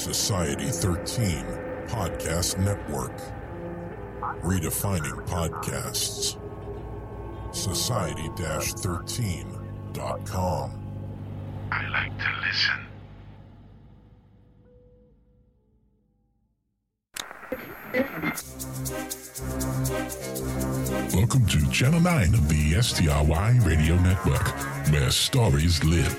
Society 13 Podcast Network. Redefining podcasts. Society-13.com. I like to listen. Welcome to Channel 9 of the STRY Radio Network, where stories live.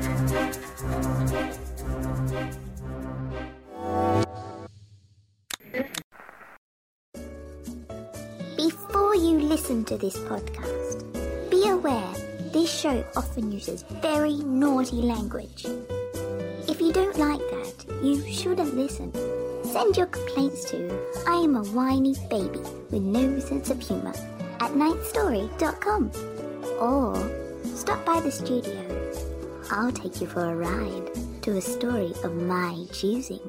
Before you listen to this podcast, be aware this show often uses very naughty language. If you don't like that, you shouldn't listen. Send your complaints to I am a whiny baby with no sense of humor at ninthstory.com, or stop by the studio. I'll take you for a ride to a story of my choosing.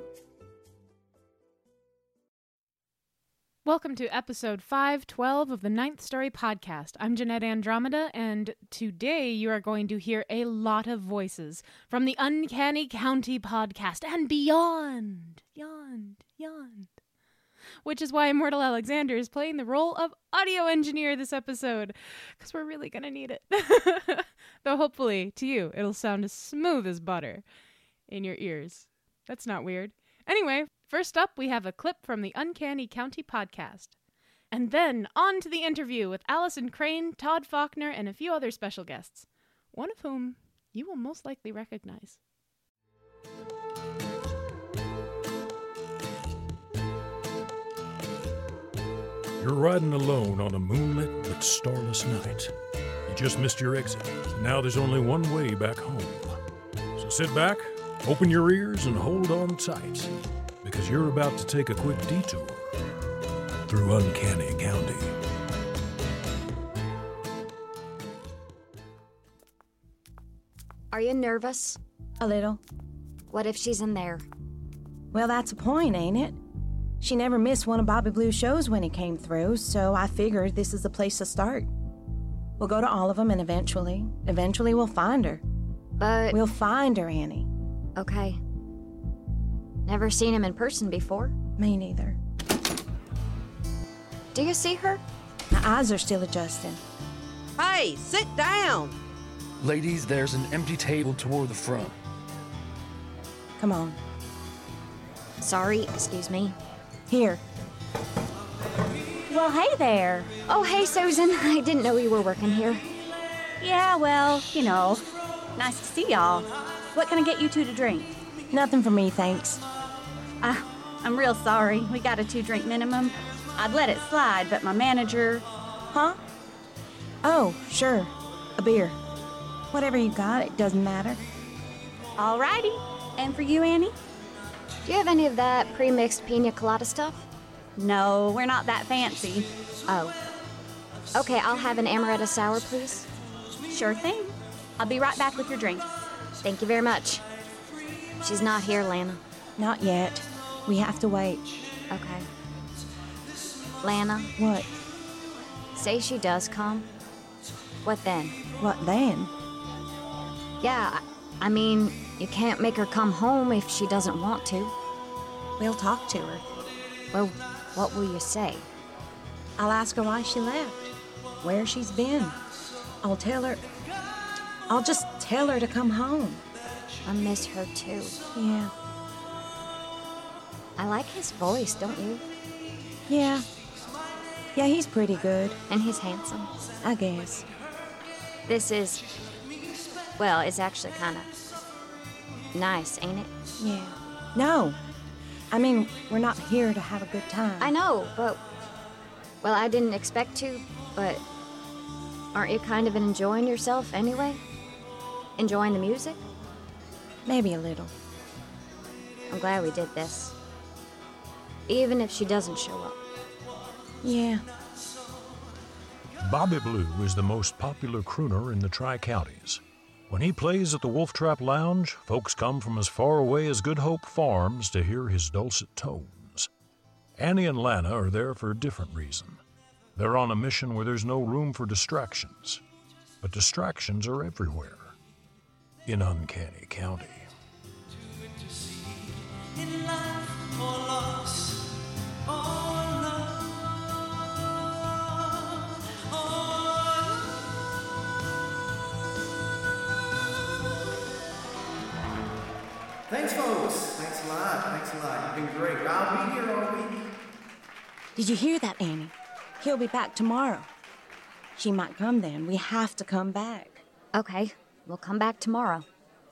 Welcome to episode 512 of the Ninth Story podcast. I'm Jeanette Andromeda, and today you are going to hear a lot of voices from the Uncanny County podcast and beyond. Yond. Which is why Immortal Alexander is playing the role of audio engineer this episode, because we're really going to need it. Though hopefully, to you, it'll sound as smooth as butter in your ears. That's not weird. Anyway, first up, we have a clip from the Uncanny County podcast. And then on to the interview with Allison Crane, Todd Faulkner, and a few other special guests, one of whom you will most likely recognize. You're riding alone on a moonlit but starless night. You just missed your exit. Now there's only one way back home. So sit back, open your ears, and hold on tight, because you're about to take a quick detour through Uncanny County. Are you nervous? A little. What if she's in there? Well, that's a point, ain't it? She never missed one of Bobby Blue's shows when he came through, so I figured this is the place to start. We'll go to all of them, and eventually we'll find her. But... We'll find her, Annie. Okay. Never seen him in person before. Me neither. Do you see her? My eyes are still adjusting. Hey, sit down! Ladies, there's an empty table toward the front. Come on. Sorry, excuse me. Here. Well, hey there. Oh, hey, Susan. I didn't know you were working here. Yeah, well, you know, nice to see y'all. What can I get you two to drink? Nothing for me, thanks. I'm real sorry. We got a 2-drink minimum. I'd let it slide, but my manager... Huh? Oh, sure. A beer. Whatever you got, it doesn't matter. Alrighty. And for you, Annie? Do you have any of that pre-mixed pina colada stuff? No, we're not that fancy. Oh. Okay, I'll have an amaretto sour, please. Sure thing. I'll be right back with your drink. Thank you very much. She's not here, Lana. Not yet. We have to wait. Okay. Lana? What? Say she does come. What then? What then? Yeah, I mean, you can't make her come home if she doesn't want to. We'll talk to her. Well, what will you say? I'll ask her why she left, where she's been. I'll just tell her to come home. I miss her too. Yeah. I like his voice, don't you? Yeah. Yeah, he's pretty good. And he's handsome. I guess. This is... Well, it's actually kind of nice, ain't it? Yeah. No. I mean, we're not here to have a good time. I know, but... Well, I didn't expect to, but... Aren't you kind of enjoying yourself anyway? Enjoying the music? Maybe a little. I'm glad we did this. Even if she doesn't show up. Yeah. Bobby Blue is the most popular crooner in the Tri-Counties. When he plays at the Wolf Trap Lounge, folks come from as far away as Good Hope Farms to hear his dulcet tones. Annie and Lana are there for a different reason. They're on a mission where there's no room for distractions. But distractions are everywhere. In Uncanny County. In Thanks, folks. Thanks a lot. You've been great. I'll be here all week. Did you hear that, Annie? He'll be back tomorrow. She might come then. We have to come back. Okay, we'll come back tomorrow.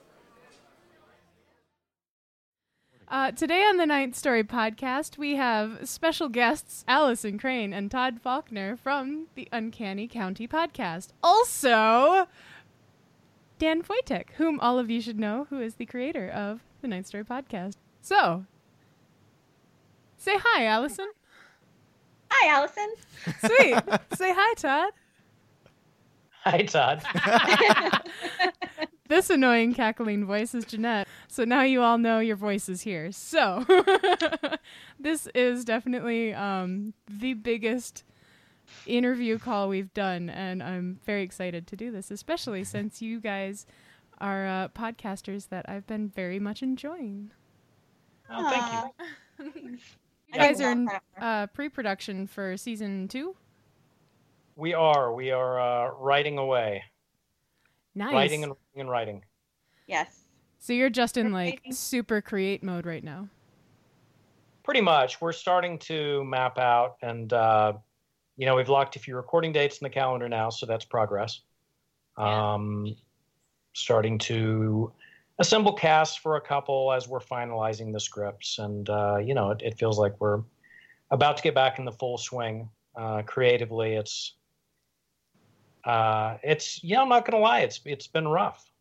Today on the Ninth Story podcast, we have special guests Allison Crane and Todd Faulkner from the Uncanny County podcast. Also, Dan Foytek, whom all of you should know, who is the creator of the Ninth Story podcast. So, say hi, Allison. Hi, Allison. Sweet. Say hi, Todd. Hi, Todd. This annoying cackling voice is Jeanette. So now you all know your voice is here. So this is definitely the biggest interview call we've done, and I'm very excited to do this, especially since you guys are podcasters that I've been very much enjoying. Oh, thank you. You guys are in pre-production for season 2? We are writing away. Nice. Writing and writing. Yes. So you're just in like super create mode right now. Pretty much. We're starting to map out, and we've locked a few recording dates in the calendar now, so that's progress. Starting to assemble casts for a couple as we're finalizing the scripts, and it feels like we're about to get back in the full swing. Creatively, I'm not going to lie, it's been rough.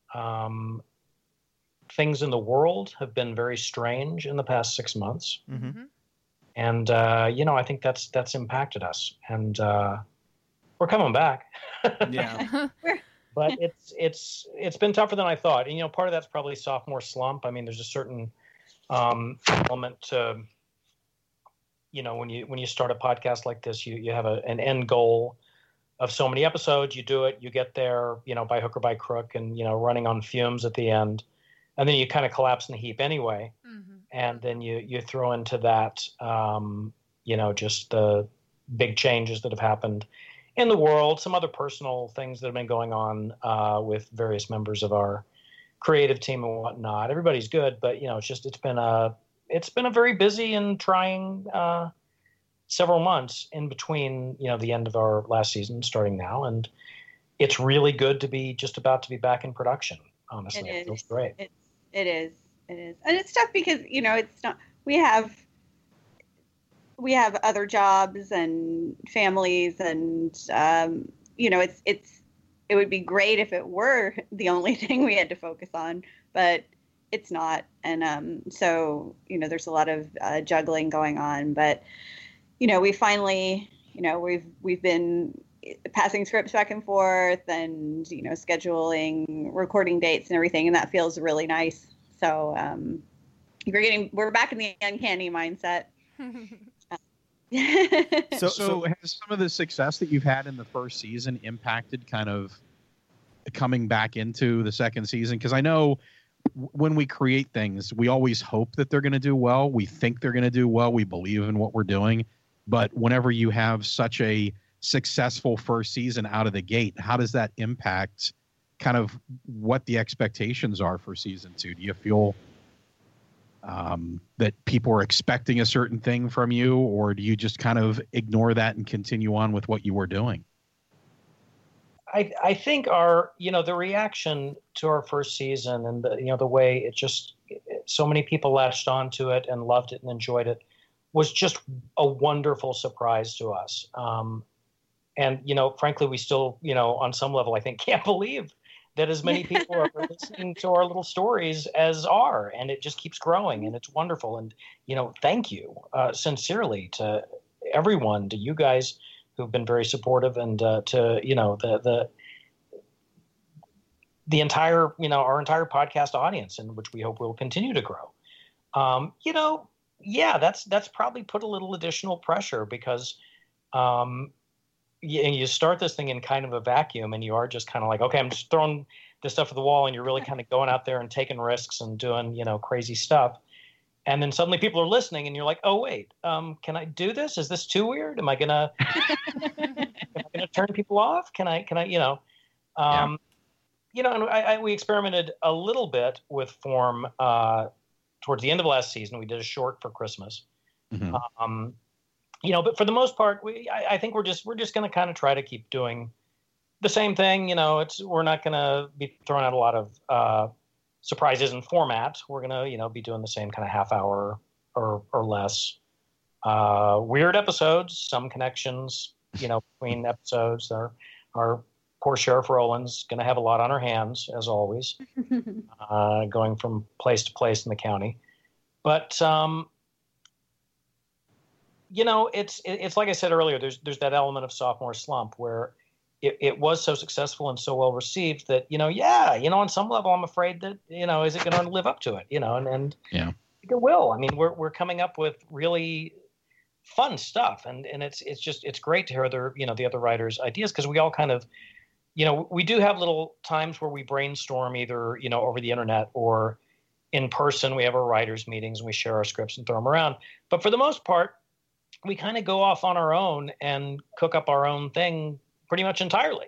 Things in the world have been very strange in the past 6 months. Mm-hmm. And, I think that's impacted us, and we're coming back. Yeah. But it's been tougher than I thought. And, part of that's probably sophomore slump. I mean, there's a certain element to, when you start a podcast like this, you have an end goal of so many episodes. You do it, you get there, by hook or by crook, and, running on fumes at the end. And then you kind of collapse in a heap anyway. Mm-hmm. And then you throw into that, just the big changes that have happened in the world, some other personal things that have been going on with various members of our creative team and whatnot. Everybody's good, but, it's been a very busy and trying several months in between, the end of our last season, starting now. And it's really good to be just about to be back in production. Honestly, it feels great. It is. And it's tough because, it's not, we have other jobs and families, and, it would be great if it were the only thing we had to focus on, but it's not. And, so, there's a lot of juggling going on, but, we finally, we've been passing scripts back and forth, and, scheduling recording dates and everything. And that feels really nice. So, we're back in the uncanny mindset. So has some of the success that you've had in the first season impacted kind of coming back into the second season? Because I know when we create things, we always hope that they're going to do well. We think they're going to do well. We believe in what we're doing. But whenever you have such a successful first season out of the gate, how does that impact kind of what the expectations are for season 2? Do you feel that people are expecting a certain thing from you, or do you just kind of ignore that and continue on with what you were doing? I think the reaction to our first season, and the way so many people latched onto it and loved it and enjoyed it, was just a wonderful surprise to us. And, frankly, we still, on some level, I think, can't believe that as many people are listening to our little stories as are, and it just keeps growing, and it's wonderful. And, thank you sincerely to everyone, to you guys who've been very supportive, and to, the entire, our entire podcast audience, in which we hope will continue to grow. That's probably put a little additional pressure, because you start this thing in kind of a vacuum, and you are just kind of like, okay, I'm just throwing this stuff at the wall, and you're really kind of going out there and taking risks and doing, crazy stuff. And then suddenly people are listening, and you're like, oh, wait, can I do this? Is this too weird? Am I going to turn people off? Can I, and we experimented a little bit with form towards the end of last season. We did a short for Christmas. Mm-hmm. But for the most part, I think we're just going to kind of try to keep doing the same thing. We're not going to be throwing out a lot of surprises in format. We're going to, be doing the same kind of half hour or less. Weird episodes, some connections, between episodes. Our poor Sheriff Rowland's going to have a lot on her hands, as always, going from place to place in the county. But, it's like I said earlier, there's that element of sophomore slump where it was so successful and so well received that, on some level, I'm afraid that, is it going to live up to it, and yeah, it will. I mean, we're coming up with really fun stuff, and it's great to hear the other writers' ideas, because we all kind of, we do have little times where we brainstorm either, over the internet or in person. We have our writers' meetings and we share our scripts and throw them around. But for the most part, we kind of go off on our own and cook up our own thing pretty much entirely.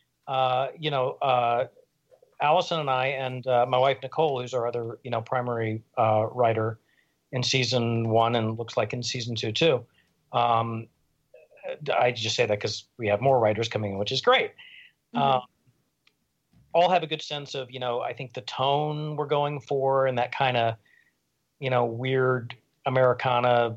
Allison and I and my wife, Nicole, who's our other, primary writer in season 1 and looks like in season 2 too. I just say that because we have more writers coming in, which is great. Mm-hmm. All have a good sense of, I think the tone we're going for and that kind of, weird Americana,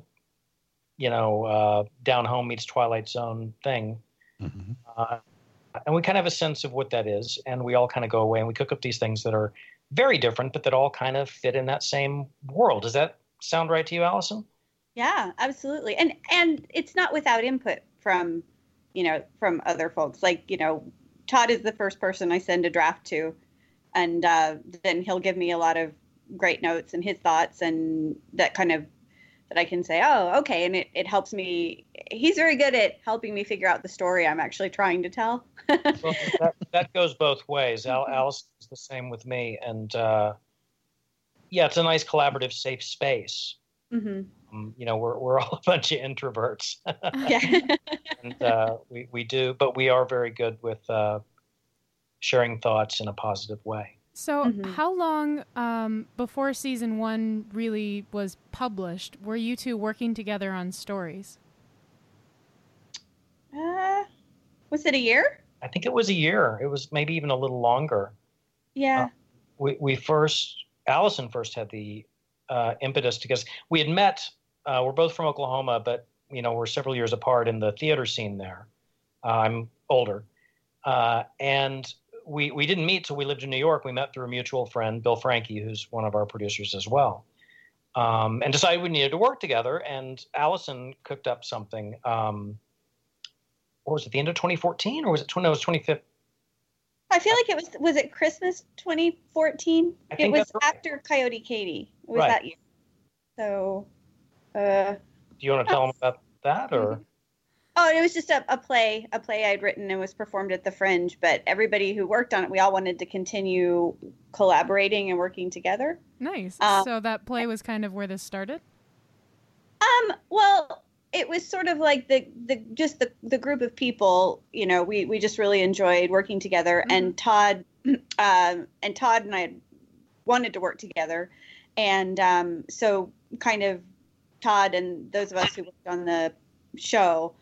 down home meets Twilight Zone thing. Mm-hmm. And we kind of have a sense of what that is. And we all kind of go away and we cook up these things that are very different, but that all kind of fit in that same world. Does that sound right to you, Allison? Yeah, absolutely. And it's not without input from, from other folks. Like, Todd is the first person I send a draft to. And then he'll give me a lot of great notes and his thoughts, and that kind of, that I can say, oh, okay. And it helps me. He's very good at helping me figure out the story I'm actually trying to tell. Well, that goes both ways. Alice is the same with me. And it's a nice collaborative, safe space. Mm-hmm. We're all a bunch of introverts. Yeah. And we do, but we are very good with sharing thoughts in a positive way. So how long before season 1 really was published were you two working together on stories? Was it a year? I think it was a year. It was maybe even a little longer. Yeah. Allison first had the impetus, because we had met, we're both from Oklahoma, but, we're several years apart in the theater scene there. I'm older. And we didn't meet till we lived in New York. We met through a mutual friend, Bill Frankie, who's one of our producers as well, and decided we needed to work together. And Allison cooked up something. What was it, the end of 2014, or was it 2015? I feel like was it Christmas 2014? It was right. After Coyote Katie. It was right. that year. So, do you want to tell them about that, or? Oh, it was just a play I'd written and was performed at the Fringe. But everybody who worked on it, we all wanted to continue collaborating and working together. Nice. So that play was kind of where this started? Well, it was sort of like the group of people, we just really enjoyed working together. Mm-hmm. And Todd and I wanted to work together. And so kind of Todd and those of us who worked on the show,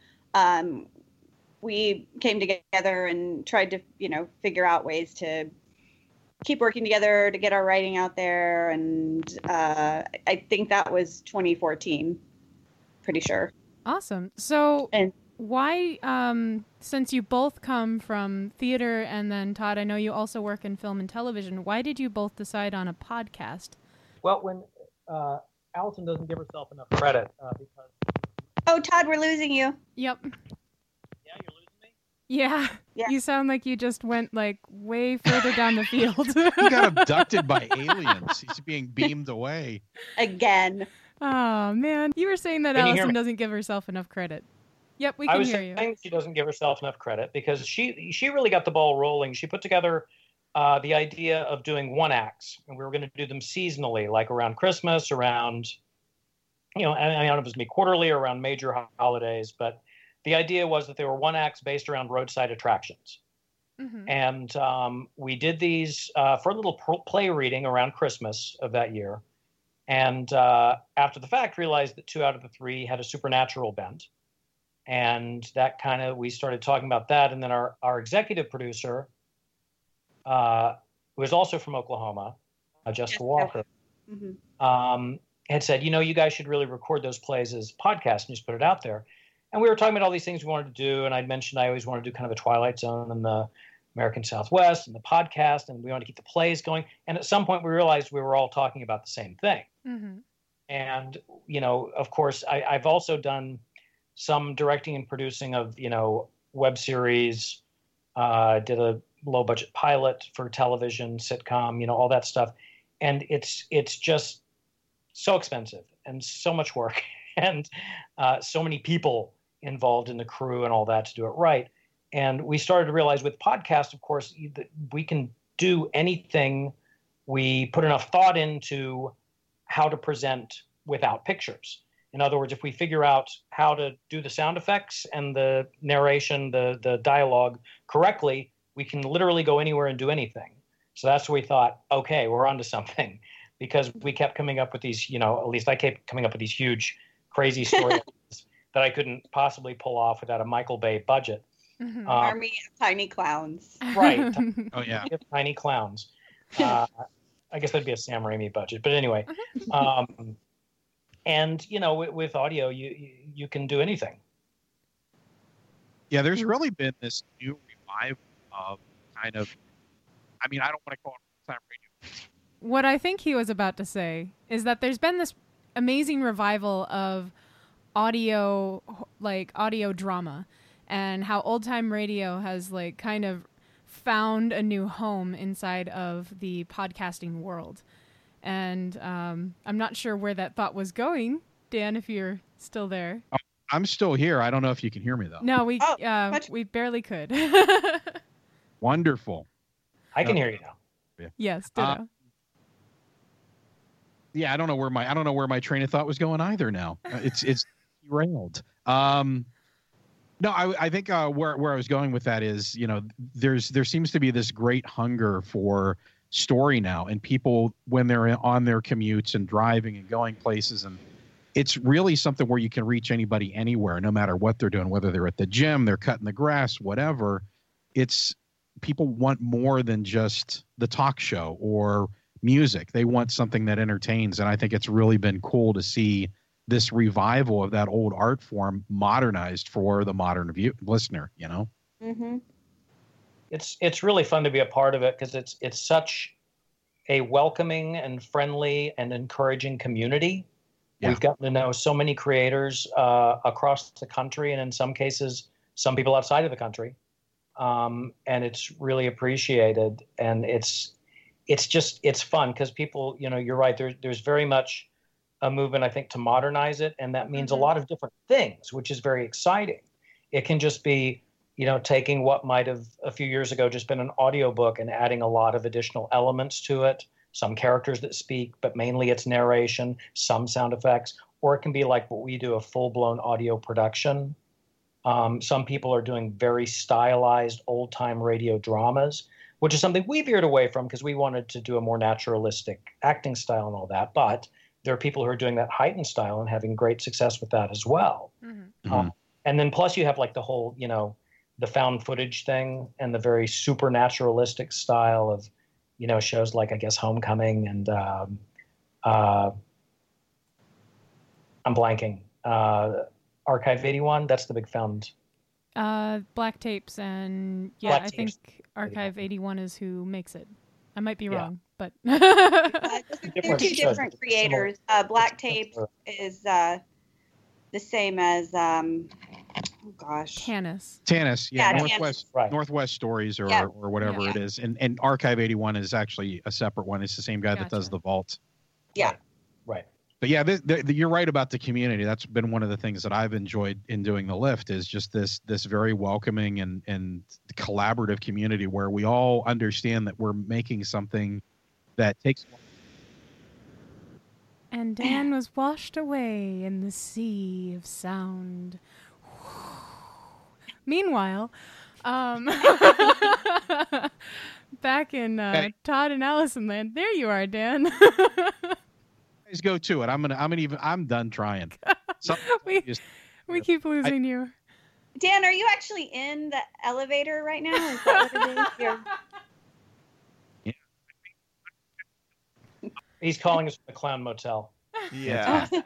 we came together and tried to, figure out ways to keep working together to get our writing out there. And I think that was 2014, pretty sure. Awesome. So why, since you both come from theater, and then Todd, I know you also work in film and television, why did you both decide on a podcast? Well, when Allison doesn't give herself enough credit because... Oh, Todd, we're losing you. Yep. Yeah, you're losing me? Yeah. You sound like you just went way further down the field. He got abducted by aliens. He's being beamed away. Again. Oh, man. You were saying that Allison doesn't give herself enough credit. Yep, we can hear you. I was saying she doesn't give herself enough credit because she really got the ball rolling. She put together the idea of doing one acts, and we were going to do them seasonally, like around Christmas, around, I don't know if it was me quarterly or around major holidays, but the idea was that they were one acts based around roadside attractions. Mm-hmm. And we did these for a little play reading around Christmas of that year. And after the fact, realized that 2 out of the 3 had a supernatural bent. And that kind of, we started talking about that. And then our executive producer, who is also from Oklahoma, Jessica Walker, had said, you guys should really record those plays as podcasts and just put it out there. And we were talking about all these things we wanted to do. And I'd mentioned I always wanted to do kind of a Twilight Zone and the American Southwest and the podcast, and we wanted to keep the plays going. And at some point we realized we were all talking about the same thing. And, of course, I've also done some directing and producing of, web series, did a low budget pilot for television, sitcom, all that stuff. And it's just so expensive and so much work and so many people involved in the crew and all that to do it right. And we started to realize with podcasts, of course, that we can do anything. We put enough thought into how to present without pictures. In other words, if we figure out how to do the sound effects and the narration, the dialogue correctly, we can literally go anywhere and do anything. So that's where we thought, okay, we're onto something, because we kept coming up with these, at least I kept coming up with these huge, crazy stories that I couldn't possibly pull off without a Michael Bay budget. Army of tiny clowns. Right. Oh, yeah. Tiny clowns. I guess that'd be a Sam Raimi budget. But anyway, and, with audio, you can do anything. Yeah, there's really been this new revival of kind of, I don't want to call it time radio. What I think he was about to say is that there's been this amazing revival of audio drama, and how old time radio has kind of found a new home inside of the podcasting world. And I'm not sure where that thought was going, Dan, if you're still there. Oh, I'm still here. I don't know if you can hear me though. No, we barely could. Wonderful. I can hear you now. Yeah. Yes, ditto. Yeah, I don't know where my train of thought was going either now. It's derailed. No, I think where I was going with that is, there seems to be this great hunger for story now, and people, when they're on their commutes and driving and going places, and it's really something where you can reach anybody anywhere, no matter what they're doing, whether they're at the gym, they're cutting the grass, whatever. It's people want more than just the talk show or music. They want something that entertains, and I think it's really been cool to see this revival of that old art form modernized for the modern listener, Mm-hmm. It's really fun to be a part of it, because it's such a welcoming and friendly and encouraging community. Yeah. We've gotten to know so many creators across the country, and in some cases, some people outside of the country. And it's really appreciated, and it's fun because people, you're right. There's very much a movement, I think, to modernize it. And that means a lot of different things, which is very exciting. It can just be, taking what might have a few years ago just been an audiobook and adding a lot of additional elements to it, some characters that speak, but mainly it's narration, some sound effects, or it can be like what we do, a full-blown audio production. Some people are doing very stylized old-time radio dramas, which is something we veered away from because we wanted to do a more naturalistic acting style and all that. But there are people who are doing that heightened style and having great success with that as well. And then plus you have the whole, the found footage thing and the very supernaturalistic style of, shows like, I guess, Homecoming and I'm blanking. Archive 81, that's the big found. Black Tapes and Black I think Archive 81 is who makes it. I might be wrong, but they're two different creators. Black Tapes is the same as Tanis. Yeah, Tanis. Northwest Stories or whatever it is, and Archive 81 is actually a separate one. It's the same guy that does The Vault. Yeah, right. But yeah, you're right about the community. That's been one of the things that I've enjoyed in doing The Lift, is just this very welcoming and collaborative community where we all understand that we're making something that takes. And Dan was washed away in the sea of sound. Meanwhile, back in Todd and Allison land, there you are, Dan. guys go to it. I'm done trying. We keep losing you. Dan, are you actually in the elevator right now? Is that what it is? He's calling us from the Clown Motel. Yeah. I'm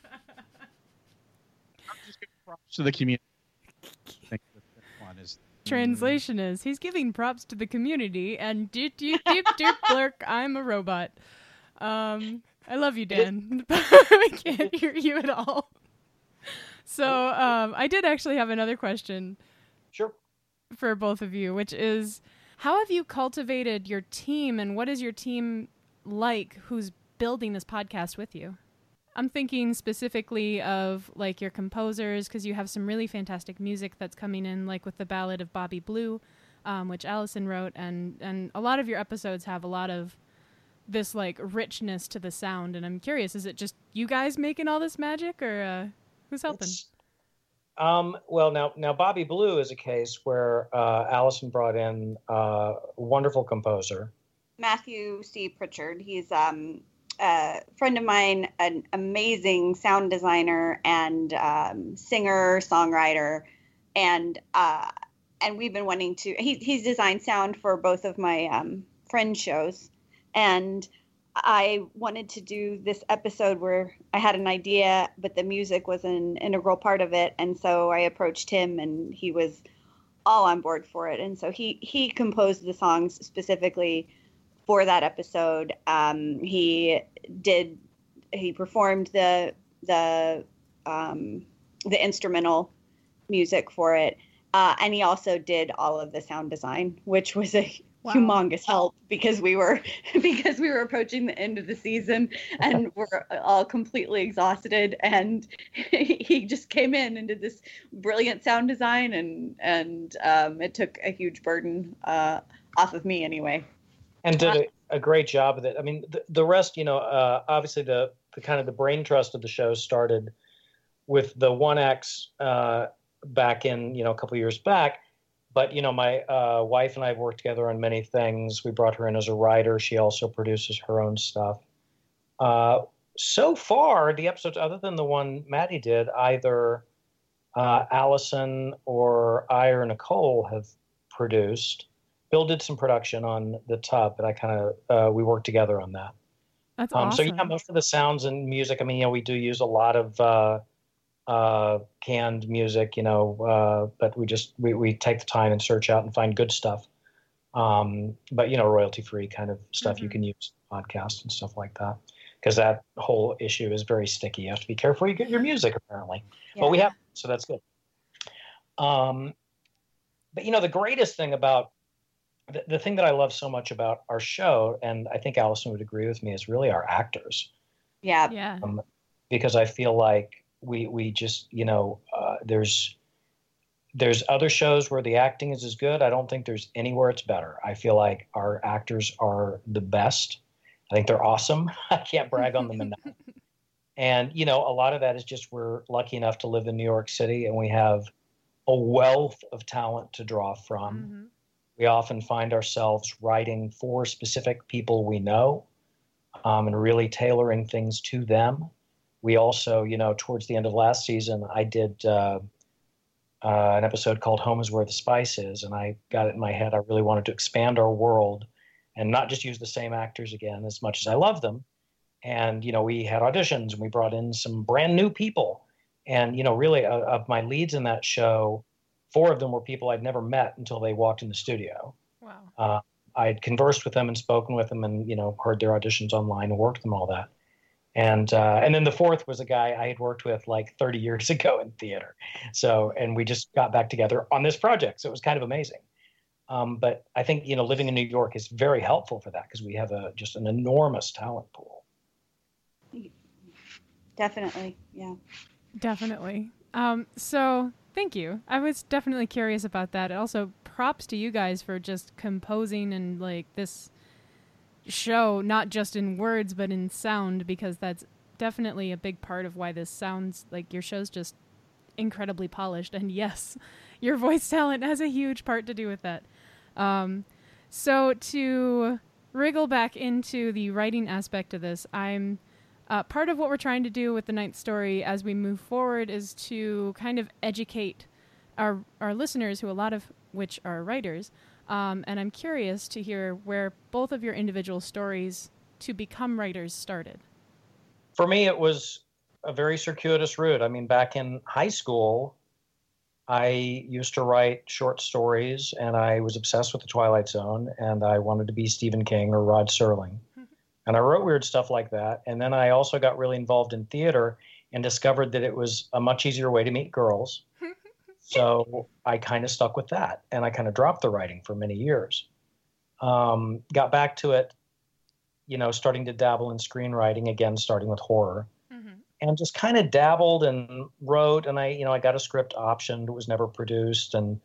just giving props to the community. I think this one is. Translation is he's giving props to the community and deep blurk, I'm a robot. I love you, Dan. I can't hear you at all. So I did actually have another question. Sure. For both of you, which is, how have you cultivated your team, and what is your team like who's building this podcast with you? I'm thinking specifically of like your composers, because you have some really fantastic music that's coming in, like with the Ballad of Bobby Blue, which Allison wrote, and a lot of your episodes have a lot of this like richness to the sound. And I'm curious, is it just you guys making all this magic, or who's helping? Well, now Bobby Blue is a case where Allison brought in a wonderful composer, Matthew C. Pritchard. He's a friend of mine, an amazing sound designer and singer, songwriter, and we've been wanting to. He's designed sound for both of my friend shows, and I wanted to do this episode where I had an idea, but the music was an integral part of it, and so I approached him, and he was all on board for it, and so he composed the songs specifically for that episode. He performed the instrumental music for it, and he also did all of the sound design, which was a humongous help because we were approaching the end of the season and we're all completely exhausted, and he just came in and did this brilliant sound design, and it took a huge burden off of me anyway. And did a great job with it. I mean, the rest, obviously the kind of the brain trust of the show started with the 1X back in, a couple years back. But, my wife and I have worked together on many things. We brought her in as a writer. She also produces her own stuff. So far, the episodes, other than the one Maddie did, either Allison or I or Nicole have produced. Bill did some production on the Tub, but I kind of we worked together on that. That's awesome. So most of the sounds and music. I mean, we do use a lot of canned music, but we take the time and search out and find good stuff. But royalty free kind of stuff you can use podcasts and stuff like that, because that whole issue is very sticky. You have to be careful you get your music apparently. Yeah. But we have, so that's good. But the greatest thing about the thing that I love so much about our show, and I think Allison would agree with me, is really our actors. Yeah. Yeah. Because I feel like we just, there's other shows where the acting is as good. I don't think there's anywhere it's better. I feel like our actors are the best. I think they're awesome. I can't brag on them enough. And, a lot of that is just we're lucky enough to live in New York City, and we have a wealth of talent to draw from. Mm-hmm. We often find ourselves writing for specific people we know, and really tailoring things to them. We also, towards the end of last season, I did an episode called Home is Where the Spice Is, and I got it in my head. I really wanted to expand our world and not just use the same actors again, as much as I love them. And, we had auditions, and we brought in some brand new people. And, really, of my leads in that show, 4 of them were people I'd never met until they walked in the studio. Wow. I'd conversed with them and spoken with them and, heard their auditions online and worked them, all that. And then the 4th was a guy I had worked with like 30 years ago in theater. So, and we just got back together on this project. So it was kind of amazing. But I think, living in New York is very helpful for that, because we have just an enormous talent pool. Definitely. Yeah. Definitely. So thank you. I was definitely curious about that. Also, props to you guys for just composing and like this show, not just in words, but in sound, because that's definitely a big part of why this sounds like your show's just incredibly polished. And yes, your voice talent has a huge part to do with that. So to wriggle back into the writing aspect of this, I'm Part of what we're trying to do with the Ninth Story as we move forward is to kind of educate our listeners, who a lot of which are writers. And I'm curious to hear where both of your individual stories to become writers started. For me, it was a very circuitous route. I mean, back in high school, I used to write short stories, and I was obsessed with the Twilight Zone, and I wanted to be Stephen King or Rod Serling. And I wrote weird stuff like that. And then I also got really involved in theater and discovered that it was a much easier way to meet girls. So I kind of stuck with that, and I kind of dropped the writing for many years. Got back to it, starting to dabble in screenwriting again, starting with horror. And just kind of dabbled and wrote, and I got a script optioned. It was never produced, and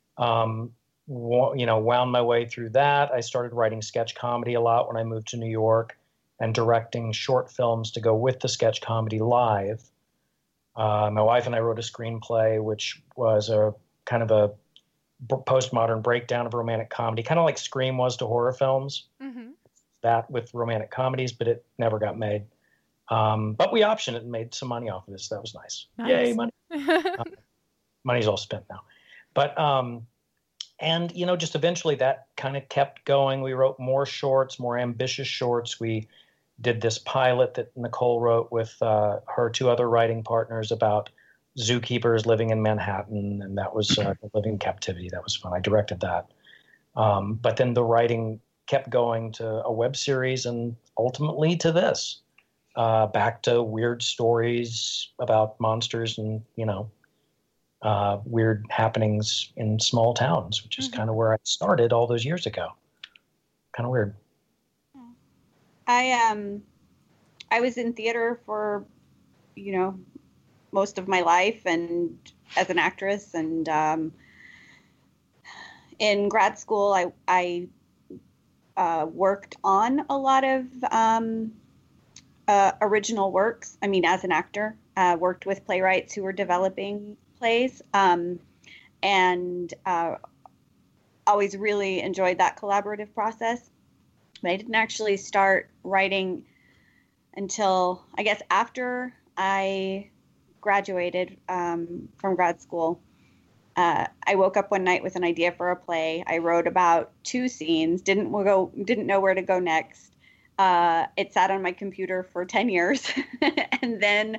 wound my way through that. I started writing sketch comedy a lot when I moved to New York, and directing short films to go with the sketch comedy live. My wife and I wrote a screenplay, which was a kind of a postmodern breakdown of romantic comedy, kind of like Scream was to horror films. That with romantic comedies, but it never got made. But we optioned it and made some money off of this. That was nice. Yay, money. Money's all spent now. But, and, just eventually that kind of kept going. We wrote more shorts, more ambitious shorts. We did this pilot that Nicole wrote with her two other writing partners about zookeepers living in Manhattan. And that was Living in Captivity. That was fun. I directed that. But then the writing kept going to a web series and ultimately to this. Back to weird stories about monsters and, weird happenings in small towns, which is kind of where I started all those years ago. Kind of weird. I was in theater for, most of my life, and as an actress, and in grad school, I worked on a lot of original works. I mean, as an actor, worked with playwrights who were developing plays, and always really enjoyed that collaborative process. But I didn't actually start writing until, I guess, after I graduated from grad school. I woke up one night with an idea for a play. I wrote about 2 scenes, didn't know where to go next. It sat on my computer for 10 years. And then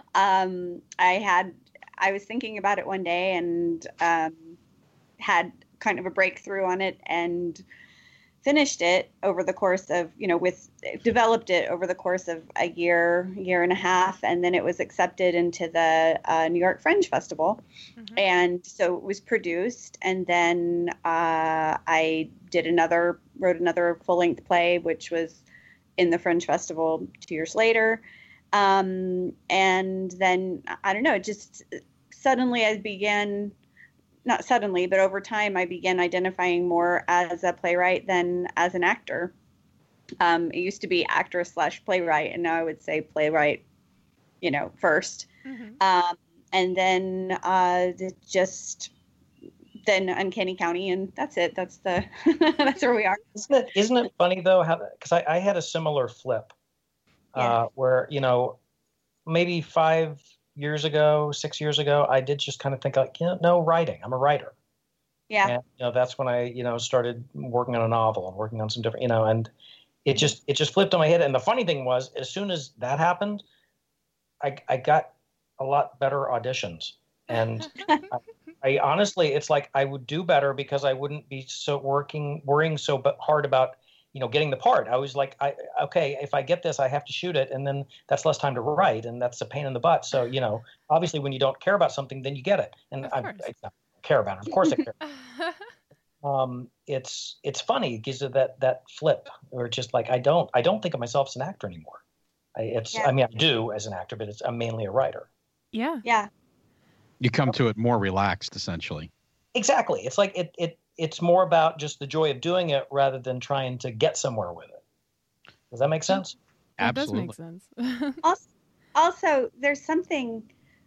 I was thinking about it one day and had kind of a breakthrough on it and finished it over the course of, developed it over the course of a year and a half. And then it was accepted into the New York Fringe Festival. And so it was produced. And then I wrote another full-length play, which was in the Fringe Festival 2 years later. And then, I don't know, just suddenly not suddenly, but over time, I began identifying more as a playwright than as an actor. It used to be actress/playwright, and now I would say playwright, first. And then then Uncanny County, and that's it. That's that's where we are. Isn't it funny though? Because I had a similar flip, where maybe 5 years ago, 6 years ago, I did just kind of think like, no, writing. I'm a writer. Yeah. And that's when I started working on a novel and working on some different, and it just flipped on my head. And the funny thing was, as soon as that happened, I got a lot better auditions. And I honestly, it's like I would do better because I wouldn't be worrying so hard about, getting the part. I was like, okay, if I get this, I have to shoot it. And then that's less time to write. And that's a pain in the butt. So, obviously when you don't care about something, then you get it. And I don't care about it. Of course I care. It's funny because of that flip or just like, I don't think of myself as an actor anymore. I do as an actor, but I'm mainly a writer. Yeah. Yeah. You come to it more relaxed, essentially. Exactly. It's like it's more about just the joy of doing it rather than trying to get somewhere with it. Does that make sense? Absolutely. It does make sense. Also, there's something,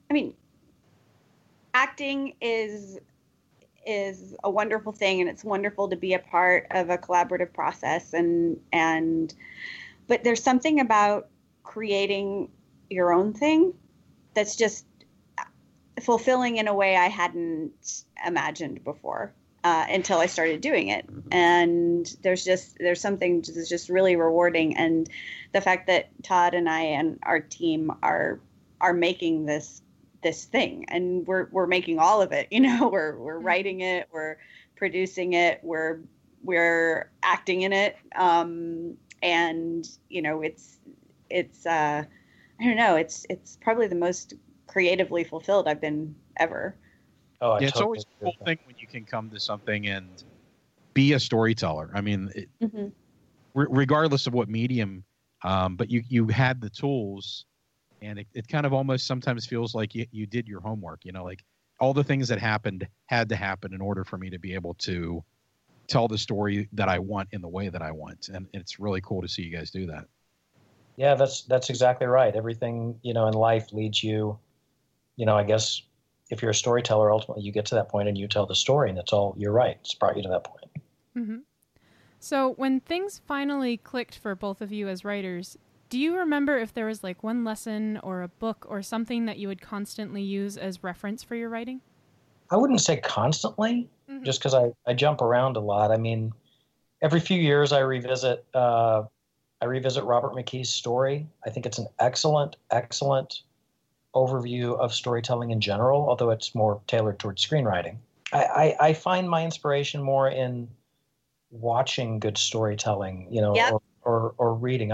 acting is a wonderful thing, and it's wonderful to be a part of a collaborative process, but there's something about creating your own thing that's just fulfilling in a way I hadn't imagined before until I started doing it. And there's something that's just really rewarding. And the fact that Todd and I and our team are making this thing, and we're making all of it, we're writing it, we're producing it, we're acting in it. And it's I don't know, it's probably the most creatively fulfilled I've been ever. Oh, it's always a cool thing when you can come to something and be a storyteller. I mean, regardless of what medium, but you had the tools, and it kind of almost sometimes feels like you did your homework. Like all the things that happened had to happen in order for me to be able to tell the story that I want in the way that I want, and it's really cool to see you guys do that. Yeah, that's exactly right. Everything in life leads you. I guess if you're a storyteller, ultimately you get to that point and you tell the story, and that's all. You're right. It's brought you to that point. Mm-hmm. So when things finally clicked for both of you as writers, do you remember if there was like one lesson or a book or something that you would constantly use as reference for your writing? I wouldn't say constantly, just because I jump around a lot. I mean, every few years I revisit Robert McKee's story. I think it's an excellent overview of storytelling in general, although it's more tailored towards screenwriting. I find my inspiration more in watching good storytelling, or reading.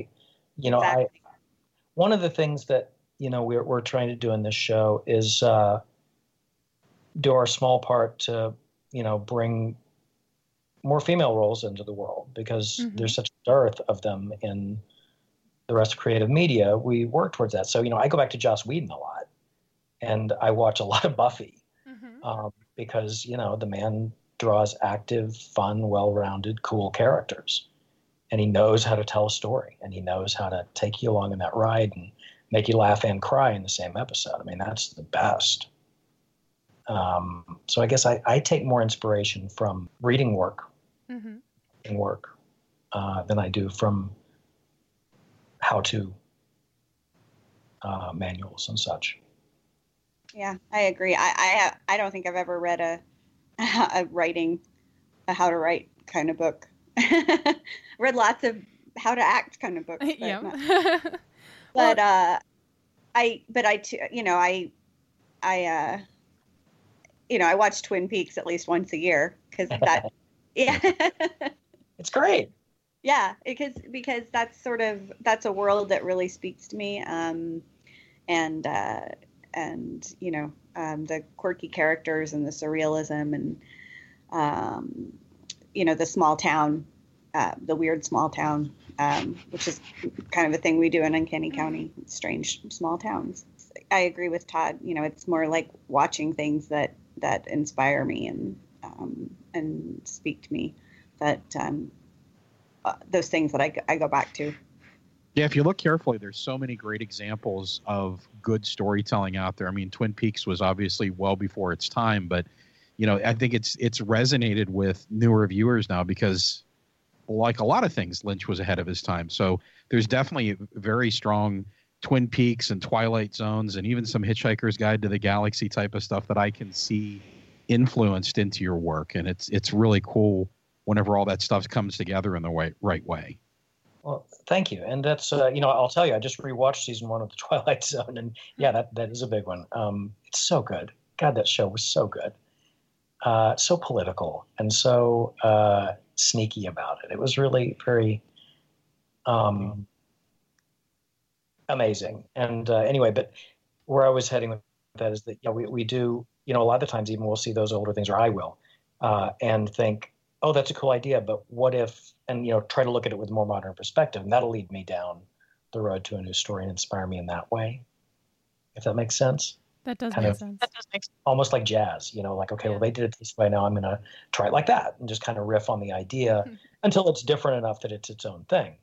One of the things that we're trying to do in this show is do our small part to bring more female roles into the world, because there's such a dearth of them in the rest of creative media. We work towards that. So, I go back to Joss Whedon a lot, and I watch a lot of Buffy because, the man draws active, fun, well-rounded, cool characters, and he knows how to tell a story, and he knows how to take you along in that ride and make you laugh and cry in the same episode. I mean, that's the best. So I guess I take more inspiration from reading work, than I do from how-to manuals and such. Yeah, I agree. I don't think I've ever read a how to write kind of book. Read lots of how to act kind of books. But I watch Twin Peaks at least once a year because that, it's great. Yeah, because that's a world that really speaks to me, and the quirky characters and the surrealism and the small town, the weird small town, which is kind of a thing we do in Uncanny County, strange small towns. I agree with Todd. It's more like watching things that inspire me and speak to me, that those things that I go back to. Yeah, if you look carefully, there's so many great examples of good storytelling out there. I mean, Twin Peaks was obviously well before its time, but I think it's resonated with newer viewers now because, like a lot of things, Lynch was ahead of his time. So there's definitely very strong Twin Peaks and Twilight Zones and even some Hitchhiker's Guide to the Galaxy type of stuff that I can see influenced into your work, and it's really cool whenever all that stuff comes together in the right way. Well, thank you. And that's, I'll tell you, I just rewatched season 1 of The Twilight Zone, and that is a big one. It's so good. God, that show was so good. So political and so sneaky about it. It was really very amazing. And anyway, but where I was heading with that is that we do, a lot of the times even we'll see those older things, or I will, and think, oh, that's a cool idea, but what if, and try to look at it with a more modern perspective, and that'll lead me down the road to a new story and inspire me in that way, if that makes sense. That does make sense. That does make sense. Almost like jazz, like, okay, well, they did it this way, now I'm going to try it like that, and just kind of riff on the idea until it's different enough that it's its own thing.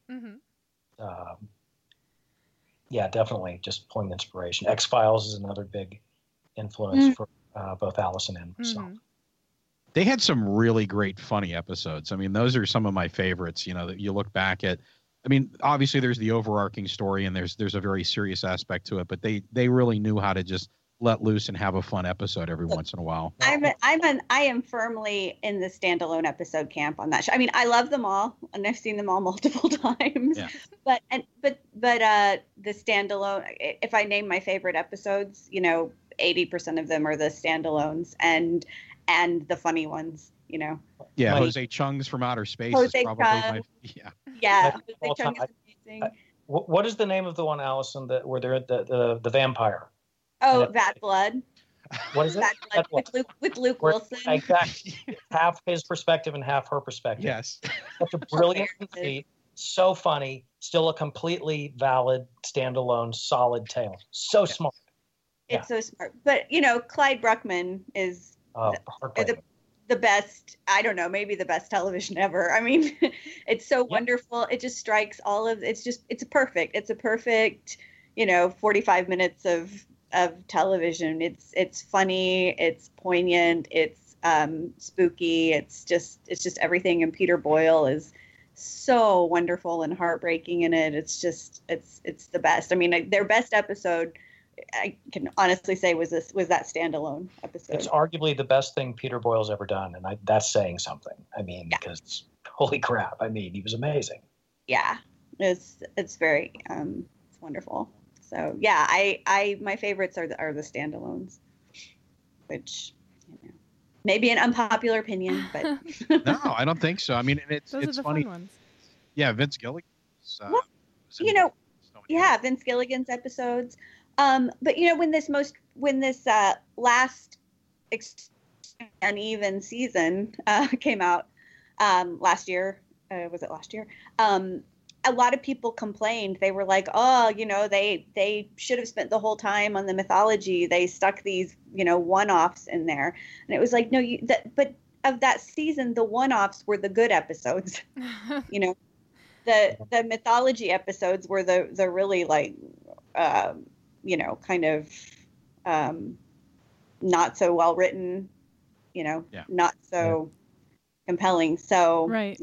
Yeah, definitely just pulling inspiration. X-Files is another big influence for both Allison and myself. They had some really great funny episodes. I mean, those are some of my favorites, that you look back at I mean, obviously there's the overarching story and there's a very serious aspect to it, but they really knew how to just let loose and have a fun episode every once in a while. I am firmly in the standalone episode camp on that show. I mean, I love them all, and I've seen them all multiple times. Yeah. But the standalone. If I name my favorite episodes, 80% of them are the standalones and the funny ones. Yeah, Jose Chung's from Outer Space Jose is probably Chung. Yeah, Jose Chung is amazing. What is the name of the one, Allison, where they're the vampire? Oh, Bad Blood. What is it? Bad Blood with Luke Wilson. Exactly. Half his perspective and half her perspective. Yes. Such a brilliant conceit. So funny. Still a completely valid, standalone, solid tale. So smart. It's so smart. But, Clyde Bruckman is the best, I don't know, maybe the best television ever. I mean, it's so wonderful. It just strikes it's perfect. It's a perfect, 45 minutes of television. It's funny, it's poignant, it's spooky, it's just everything. And Peter Boyle is so wonderful and heartbreaking in it. It's the best. I mean, their best episode, I can honestly say, was that standalone episode. It's arguably the best thing Peter Boyle's ever done, and that's saying something. I mean, because holy crap! I mean, he was amazing. Yeah, it's very it's wonderful. So yeah, I my favorites are the standalones, which maybe an unpopular opinion, but no, I don't think so. I mean, it's Those are the funny. fun ones. Yeah, Vince Gilligan. Vince Gilligan's episodes. But when this last uneven season came out last year, was it last year? A lot of people complained. They were like, oh, they should have spent the whole time on the mythology. They stuck these, one-offs in there. And it was like, no, but of that season, the one-offs were the good episodes. The mythology episodes were the really like, kind of not so well written, not so compelling. So, right.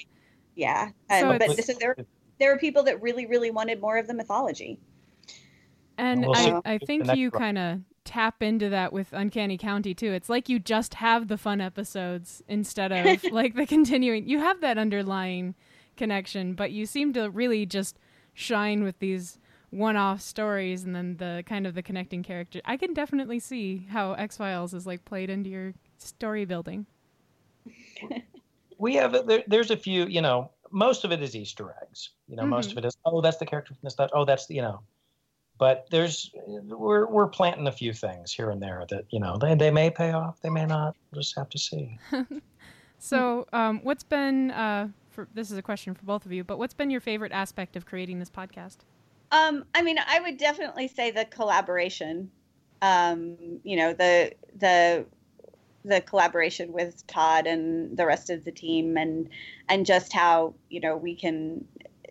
So there were people that really, really wanted more of the mythology. And I think you kind of tap into that with Uncanny County too. It's like you just have the fun episodes instead of like the continuing. You have that underlying connection, but you seem to really just shine with these one-off stories and then the kind of the connecting character. I can definitely see how X-Files is like played into your story building. We have there's a few, most of it is Easter eggs. Most of it is, that's the character from this, that, that's but we're planting a few things here and there that they may pay off, they may not. We'll just have to see. So what's been this is a question for both of you, but what's been your favorite aspect of creating this podcast? I mean, I would definitely say the collaboration. The collaboration with Todd and the rest of the team, and just how we can,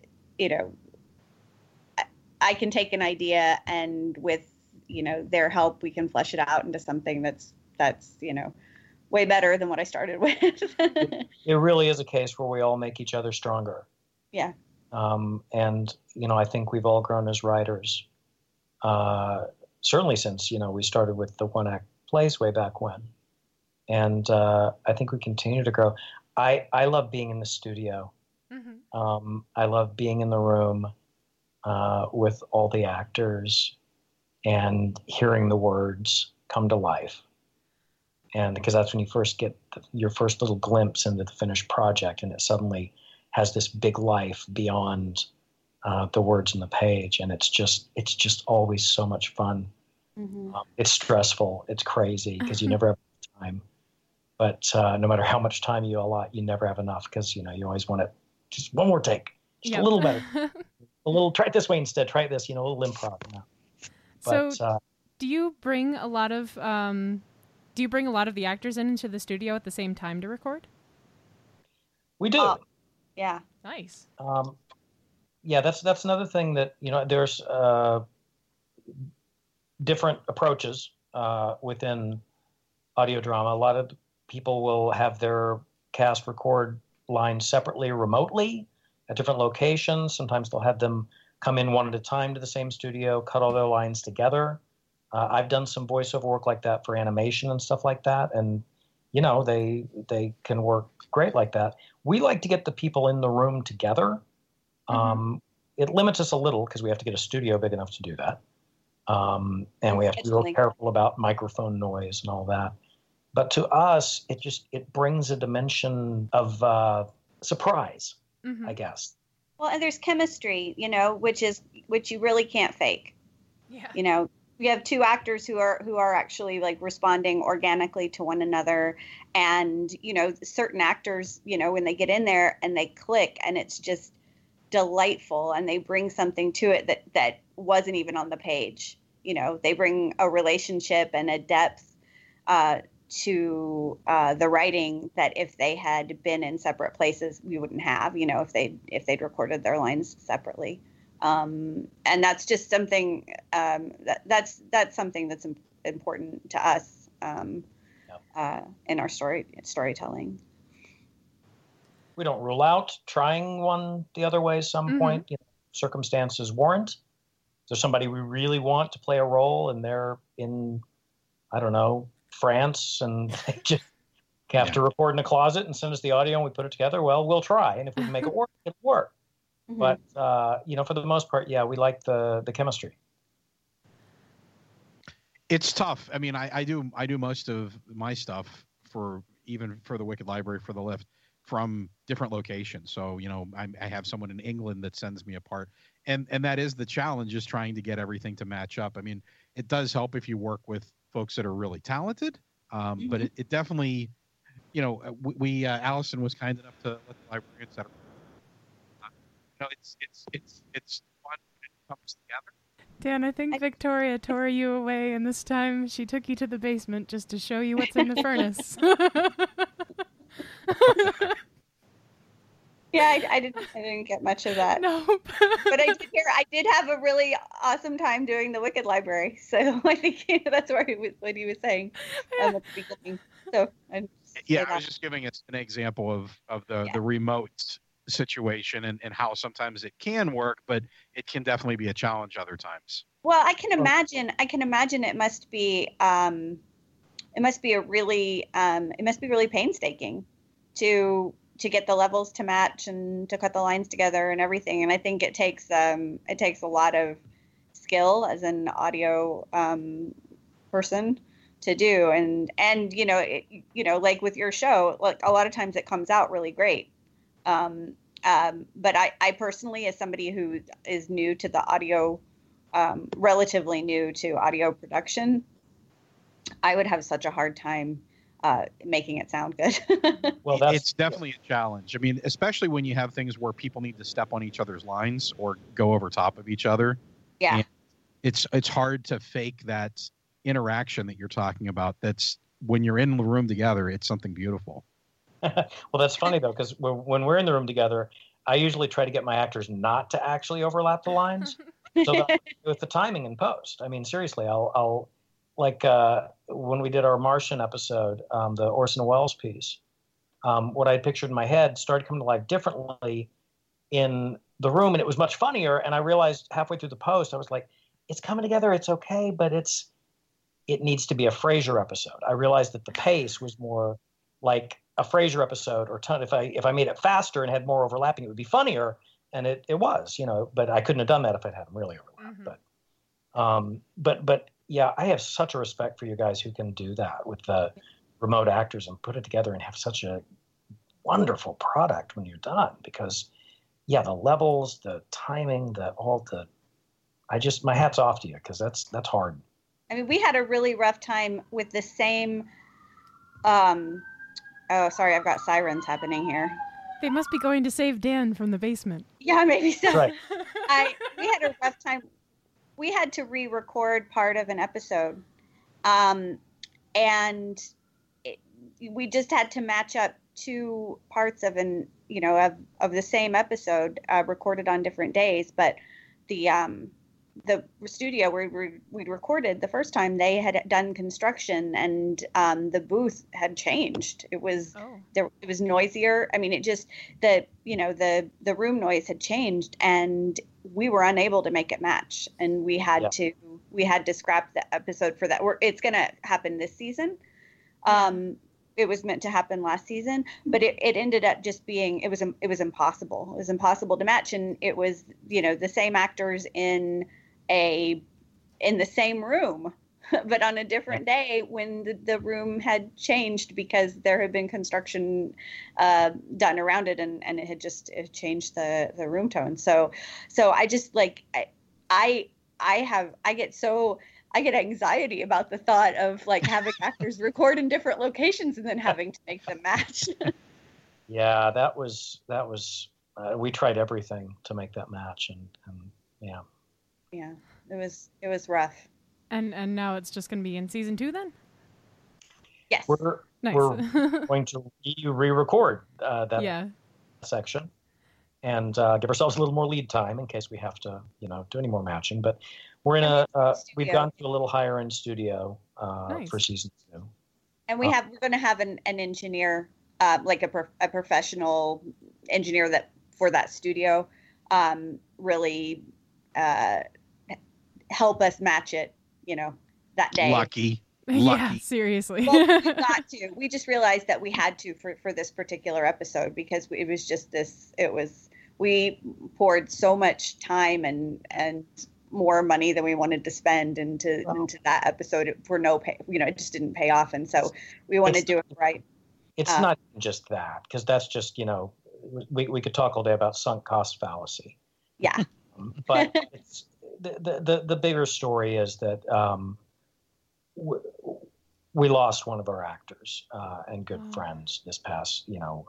I can take an idea and with their help we can flesh it out into something that's way better than what I started with. It really is a case where we all make each other stronger. Yeah. And I think we've all grown as writers. Certainly since we started with the one-act plays way back when. And I think we continue to grow. I love being in the studio. Mm-hmm. I love being in the room with all the actors and hearing the words come to life. And because that's when you first get your first little glimpse into the finished project, and it suddenly has this big life beyond the words on the page. And it's just always so much fun. Mm-hmm. It's stressful. It's crazy because you never have time. But no matter how much time you allot, you never have enough because, you always want it. Just one more take. Just a little better. A little, try it this way instead. Try this, a little improv. But, so do you bring a lot of the actors into the studio at the same time to record? We do. Yeah. Nice. Yeah, that's another thing that, there's different approaches within audio drama. A lot of people will have their cast record lines separately remotely, at different locations. Sometimes they'll have them come in one at a time to the same studio, cut all their lines together. I've done some voiceover work like that for animation and stuff like that. And, you know, they can work great like that. We like to get the people in the room together. It limits us a little because we have to get a studio big enough to do that. And we have to be real careful about microphone noise and all that. But to us, it brings a dimension of surprise, I guess. Well, and there's chemistry, you know, which you really can't fake. Yeah. You know, we have two actors who are actually like responding organically to one another, and you know, certain actors, you know, when they get in there and they click, and it's just delightful, and they bring something to it that wasn't even on the page. You know, they bring a relationship and a depth to the writing that if they had been in separate places, we wouldn't have. You know, if they'd recorded their lines separately, and that's just something that's something that's important to us in our storytelling. We don't rule out trying one the other way some point. You know, circumstances warrant. There's somebody we really want to play a role, and they're in, I don't know, France, and they just have to record in a closet and send us the audio, and we put it together. Well, we'll try, and if we can make it work, it'll work. But you know, for the most part, yeah, we like the chemistry. It's tough. I mean, I do most of my stuff for the Wicked Library, for the Lift, from different locations. So, you know, I have someone in England that sends me a part, and that is the challenge, is trying to get everything to match up. I mean, it does help if you work with folks that are really talented, but it definitely, you know, we Allison was kind enough to let the librarian set up. You know, it's fun when it comes together. Dan, I think Victoria tore you away, and this time she took you to the basement just to show you what's in the furnace. Yeah, I didn't get much of that. No, but I did have a really awesome time doing the Wicked Library. So I think that's what he was saying at the beginning. So I was just giving us an example of the remote situation and how sometimes it can work, but it can definitely be a challenge other times. Well, I can imagine it must be really painstaking to get the levels to match and to cut the lines together and everything. And I think it takes a lot of skill as an audio person to do. And you know, like with your show, like a lot of times it comes out really great. But I personally, as somebody who is new to the audio, relatively new to audio production, I would have such a hard time making it sound good. Well, it's definitely a challenge. I mean, especially when you have things where people need to step on each other's lines or go over top of each other. Yeah. And it's hard to fake that interaction that you're talking about. That's when you're in the room together, it's something beautiful. Well, that's funny though, because when we're in the room together, I usually try to get my actors not to actually overlap the lines, so that with the timing in post. I mean, seriously, I'll like when we did our Martian episode, the Orson Welles piece, what I had pictured in my head started coming to life differently in the room, and it was much funnier. And I realized halfway through the post, I was like, it's coming together, it's okay, but it needs to be a Frasier episode. I realized that the pace was more like a Frasier episode, or if I made it faster and had more overlapping, it would be funnier. And it was, you know, but I couldn't have done that if I'd had them really overlap. But yeah, I have such a respect for you guys who can do that with the remote actors and put it together and have such a wonderful product when you're done. Because yeah, the levels, the timing, my hat's off to you, because that's hard. I mean, we had a really rough time with the same. Oh, sorry, I've got sirens happening here. They must be going to save Dan from the basement. Yeah, maybe so. Right. We had a rough time. We had to re-record part of an episode, and we just had to match up two parts of of the same episode recorded on different days. But the the studio where we recorded the first time, they had done construction, and the booth had changed. It was it was noisier. I mean, it just the room noise had changed, and we were unable to make it match, and we had to scrap the episode for that. It's going to happen this season. It was meant to happen last season, but it ended up just being, it was impossible. It was impossible to match. And it was, the same actors in the same room, but on a different day when the room had changed because there had been construction done around it, and it had just changed the room tone. So I just I get anxiety about the thought of having actors record in different locations and then having to make them match. Yeah, that was we tried everything to make that match, and yeah. Yeah, it was rough. And now it's just going to be in season 2 then? Yes. We're going to re-record that section and give ourselves a little more lead time in case we have to, do any more matching. But we're in we've gone to a little higher end studio for season 2. And we're going to have an engineer, a professional engineer for that studio, really help us match it, that day. Lucky. Yeah, seriously. Well, we got to. We just realized that we had to for this particular episode, because it was just we poured so much time and more money than we wanted to spend into that episode for no pay. It just didn't pay off, and so we want to do it right. It's not just that, because that's just we could talk all day about sunk cost fallacy. Yeah, but it's the bigger story is that we lost one of our actors and good friends this past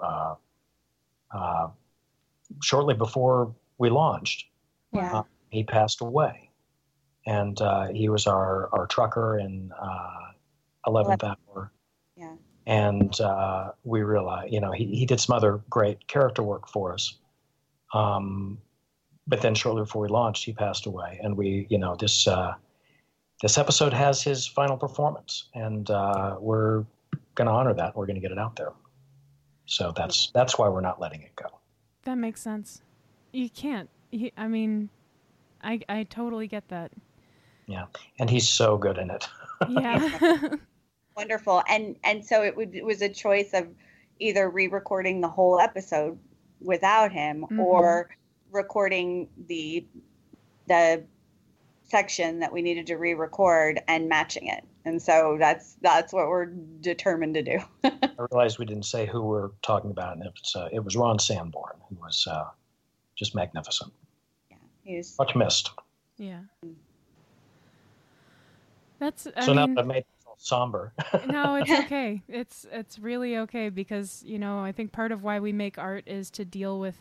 shortly before we launched. Yeah. He passed away, and he was our trucker in 11th Hour. Yeah. And we realized, he did some other great character work for us. But then shortly before we launched, he passed away, and we, this episode has his final performance, and we're going to honor that. We're going to get it out there. So that's why we're not letting it go. That makes sense. You can't. I totally get that. Yeah, and he's so good in it. Yeah. Wonderful. And so it was a choice of either re-recording the whole episode without him, or recording the section that we needed to re-record and matching it. And so that's what we're determined to do. I realized we didn't say who we're talking about, and it was Ron Sanborn, who was just magnificent. Yeah, he was much missed. Yeah. Now that I've made it all somber. No, it's okay. It's really okay, because I think part of why we make art is to deal with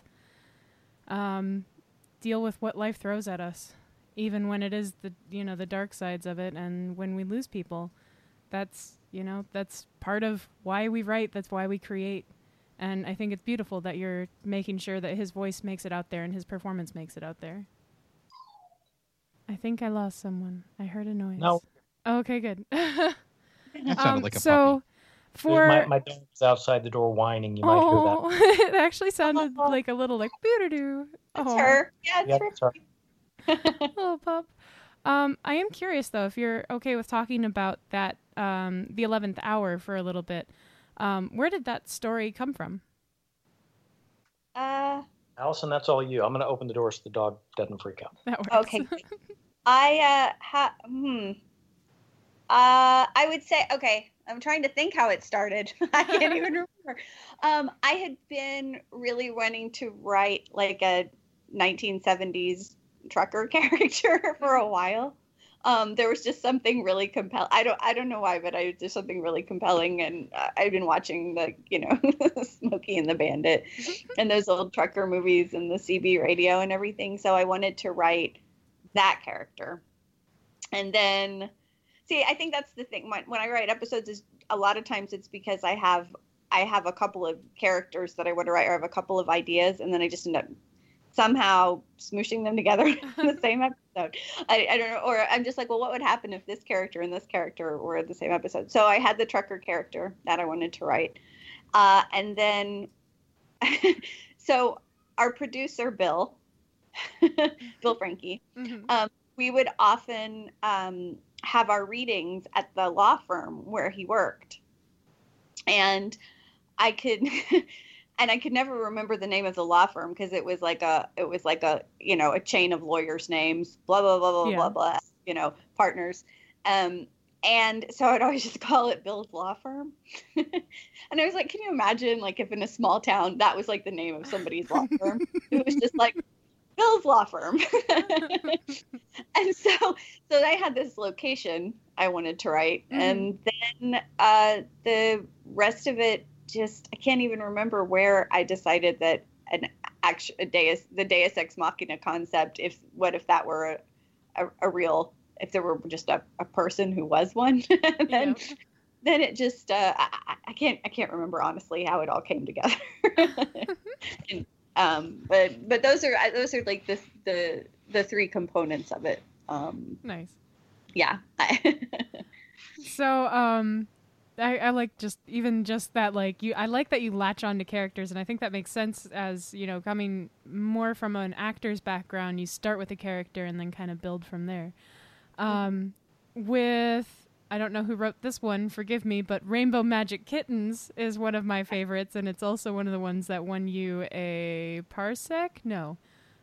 what life throws at us, even when it is the dark sides of it, and when we lose people. That's part of why we write. That's why we create. And I think it's beautiful that you're making sure that his voice makes it out there and his performance makes it out there. I think I lost someone. I heard a noise. No. Oh, okay, good. That sounded like a puppy. My dog is outside the door whining. You might hear that. It actually sounded like a little boo-doo-doo. That's her. Yeah, it's her. Little pup. I am curious, though, if you're okay with talking about that, the 11th Hour for a little bit. Where did that story come from? Allison, that's all you. I'm going to open the door so the dog doesn't freak out. That works. Okay. I would say, okay, I'm trying to think how it started. I can't even remember. I had been really wanting to write like a 1970s trucker character for a while. There was just something really compelling. I don't know why, but there's something really compelling. And I've been watching Smokey and the Bandit and those old trucker movies and the CB radio and everything. So I wanted to write that character. And then, see, I think that's the thing. When I write episodes, is a lot of times it's because I have a couple of characters that I want to write, or I have a couple of ideas, and then I just end up somehow smooshing them together in the same episode. I don't know. Or I'm just like, well, what would happen if this character and this character were in the same episode? So I had the trucker character that I wanted to write. And then, so our producer, Bill Frankie, we would often have our readings at the law firm where he worked. And I could never remember the name of the law firm because it was like a a chain of lawyers' names, blah blah blah blah blah blah, partners. And so I'd always just call it Bill's Law Firm. And I was like, can you imagine like if in a small town that was like the name of somebody's law firm? It was just like Bill's Law Firm. And so I had this location I wanted to write, and then the rest of it just I can't even remember where I decided that the Deus Ex Machina concept. What if that were a real, if there were just a person who was one, then it just I can't remember honestly how it all came together. And, but those are like the three components of it. Nice. Yeah. So I like just that, like I like that you latch on to characters, and I think that makes sense as, coming more from an actor's background, you start with a character and then kind of build from there. With, I don't know who wrote this one, forgive me, but Rainbow Magic Kittens is one of my favorites, and it's also one of the ones that won you a Parsec? No.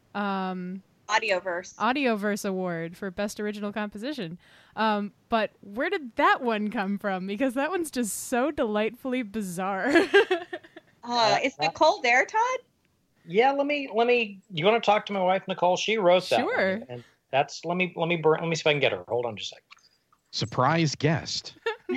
Audioverse Award for Best Original Composition. But where did that one come from? Because that one's just so delightfully bizarre. Is Nicole there, Todd? Yeah, let me. You want to talk to my wife, Nicole? She wrote that. Sure. One, and that's let me see if I can get her. Hold on just a second. Surprise guest.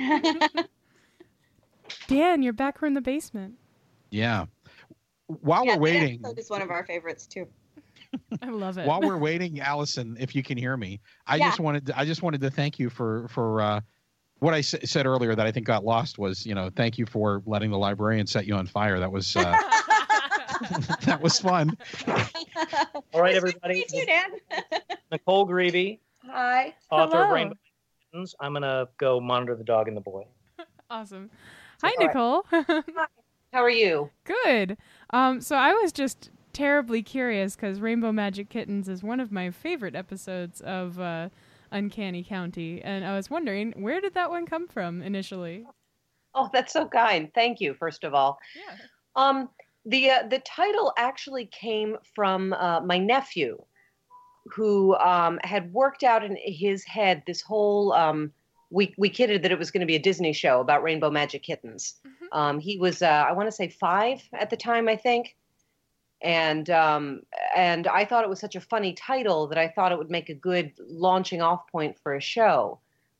Dan, you're back from the basement. Yeah. While we're waiting, that episode is one of our favorites too. I love it. While we're waiting, Allison, if you can hear me, I just wanted to thank you for what I said earlier that I think got lost was, thank you for letting the librarian set you on fire. That was that was fun. All right, everybody. Thank you, Dan. Nicole Greavy. Hi. Author Hello. of Rainbow Kittens. I'm gonna go monitor the dog and the boy. Awesome. Hi, Nicole. Hi. How are you? Good. So I was just terribly curious because Rainbow Magic Kittens is one of my favorite episodes of Uncanny County, and I was wondering, where did that one come from initially? Oh, that's so kind. Thank you, first of all. Yeah. The title actually came from my nephew, who had worked out in his head this whole. We kidded that it was going to be a Disney show about Rainbow Magic Kittens. He was, I want to say 5 at the time, I think. And I thought it was such a funny title that I thought it would make a good launching off point for a show.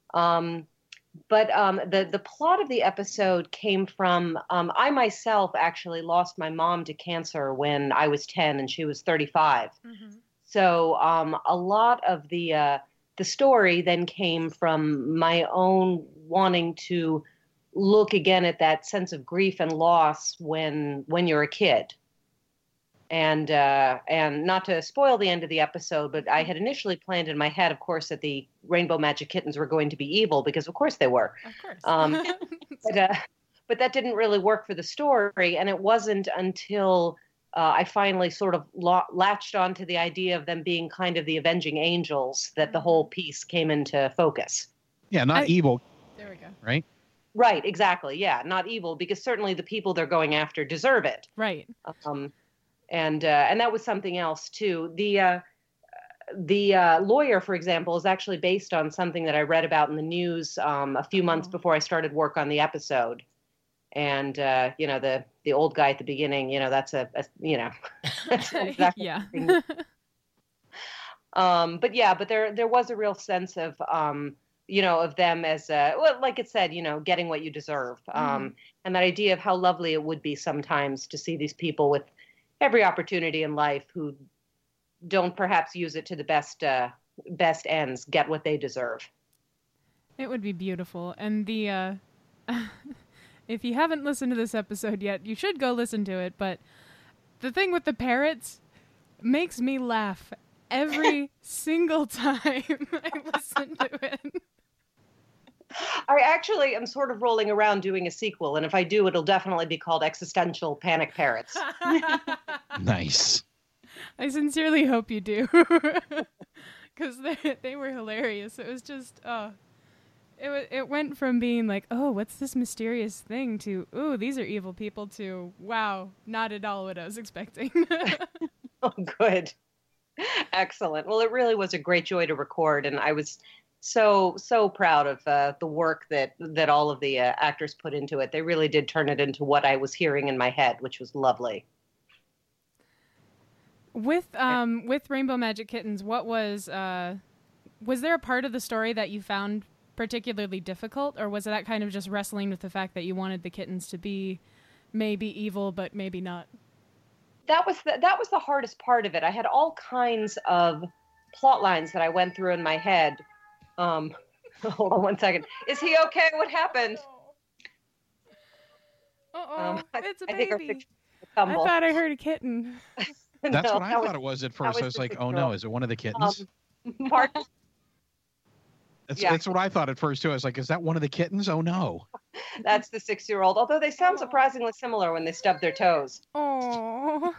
But the plot of the episode came from, I myself actually lost my mom to cancer when I was 10 and she was 35. So a lot of the story then came from my own wanting to look again at that sense of grief and loss when you're a kid. And not to spoil the end of the episode, but I had initially planned in my head, of course, that the Rainbow Magic Kittens were going to be evil, because of course they were. Of course. But that didn't really work for the story, and it wasn't until I finally sort of latched onto the idea of them being kind of the avenging angels that the whole piece came into focus. Yeah, not evil. There we go. Right? Right, exactly. Yeah, not evil, because certainly the people they're going after deserve it. Right. And that was something else too. The lawyer, for example, is actually based on something that I read about in the news a few months before I started work on the episode. And the old guy at the beginning, that's that's exactly. Yeah. But there was a real sense of of them as like it said, getting what you deserve. And that idea of how lovely it would be sometimes to see these people with every opportunity in life who don't perhaps use it to the best ends get what they deserve. It would be beautiful. And the if you haven't listened to this episode yet, you should go listen to it. But the thing with the parrots, makes me laugh every single time I listen to it. I actually am sort of rolling around doing a sequel, and if I do, it'll definitely be called Existential Panic Parrots. Nice. I sincerely hope you do. Because they were hilarious. It was just, it went from being like, oh, what's this mysterious thing, to, ooh, these are evil people, to, wow, not at all what I was expecting. Oh, good. Excellent. Well, it really was a great joy to record, and I was so proud of the work that all of the actors put into it. They really did turn it into what I was hearing in my head, which was lovely. With Rainbow Magic Kittens, what was there a part of the story that you found particularly difficult, or was that kind of just wrestling with the fact that you wanted the kittens to be maybe evil but maybe not? That was the hardest part of it. I had all kinds of plot lines that I went through in my head. Hold on one second. Is he okay? What happened? It's a I think our baby. picture I thought I heard a kitten. That's No, what I thought it was at first. I was like, oh no, is it one of the kittens? That's what I thought at first too. I was like, is that one of the kittens? Oh no. That's the 6-year-old. Although they sound surprisingly similar when they stub their toes. Oh.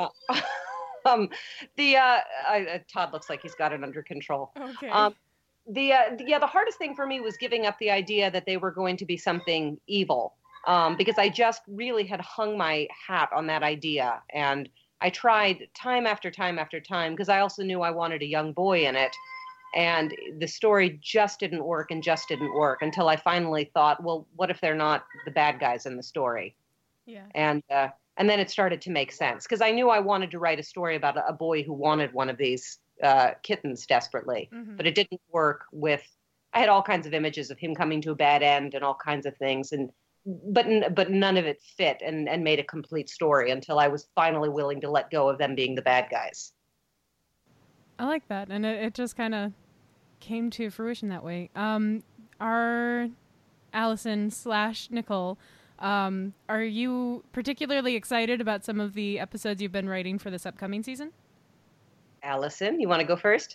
Yeah. Todd looks like he's got it under control. Okay. The hardest thing for me was giving up the idea that they were going to be something evil, because I just really had hung my hat on that idea, and I tried time after time after time, because I also knew I wanted a young boy in it, and the story just didn't work until I finally thought, well, what if they're not the bad guys in the story? Yeah. And then it started to make sense, because I knew I wanted to write a story about a boy who wanted one of these kittens desperately, but it didn't work I had all kinds of images of him coming to a bad end and all kinds of things, but none of it fit and made a complete story until I was finally willing to let go of them being the bad guys. I like that, and it just kind of came to fruition that way. Our Allison / Nicole, are you particularly excited about some of the episodes you've been writing for this upcoming season? Allison, you want to go first?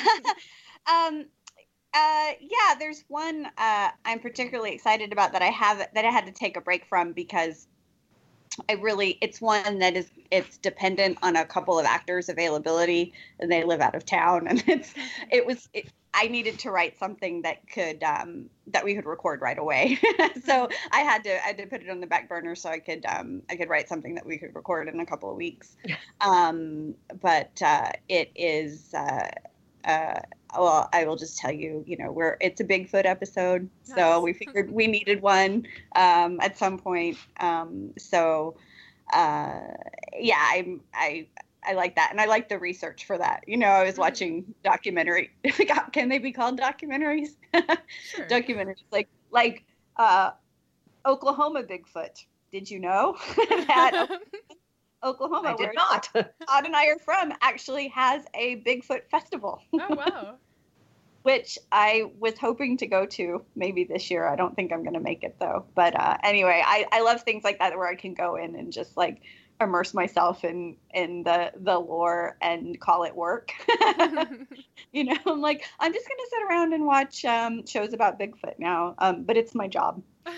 Yeah, there's one I'm particularly excited about that I had to take a break from, because it's one that it's dependent on a couple of actors' availability, and they live out of town, and I needed to write something that could that we could record right away. So I had to put it on the back burner so I could write something that we could record in a couple of weeks. But it is well, I will just tell you, it's a Bigfoot episode, nice. So we figured we needed one at some point. Yeah, I like that, and I like the research for that. I was watching documentary. Can they be called documentaries? Sure. Documentaries like Oklahoma Bigfoot. Did you know that Oklahoma, I did not. Todd and I are from, actually has a Bigfoot festival? Oh wow! Which I was hoping to go to maybe this year. I don't think I'm going to make it though. But anyway, I love things like that where I can go in and just immerse myself in the lore and call it work. I'm like, I'm just going to sit around and watch shows about Bigfoot now. But it's my job.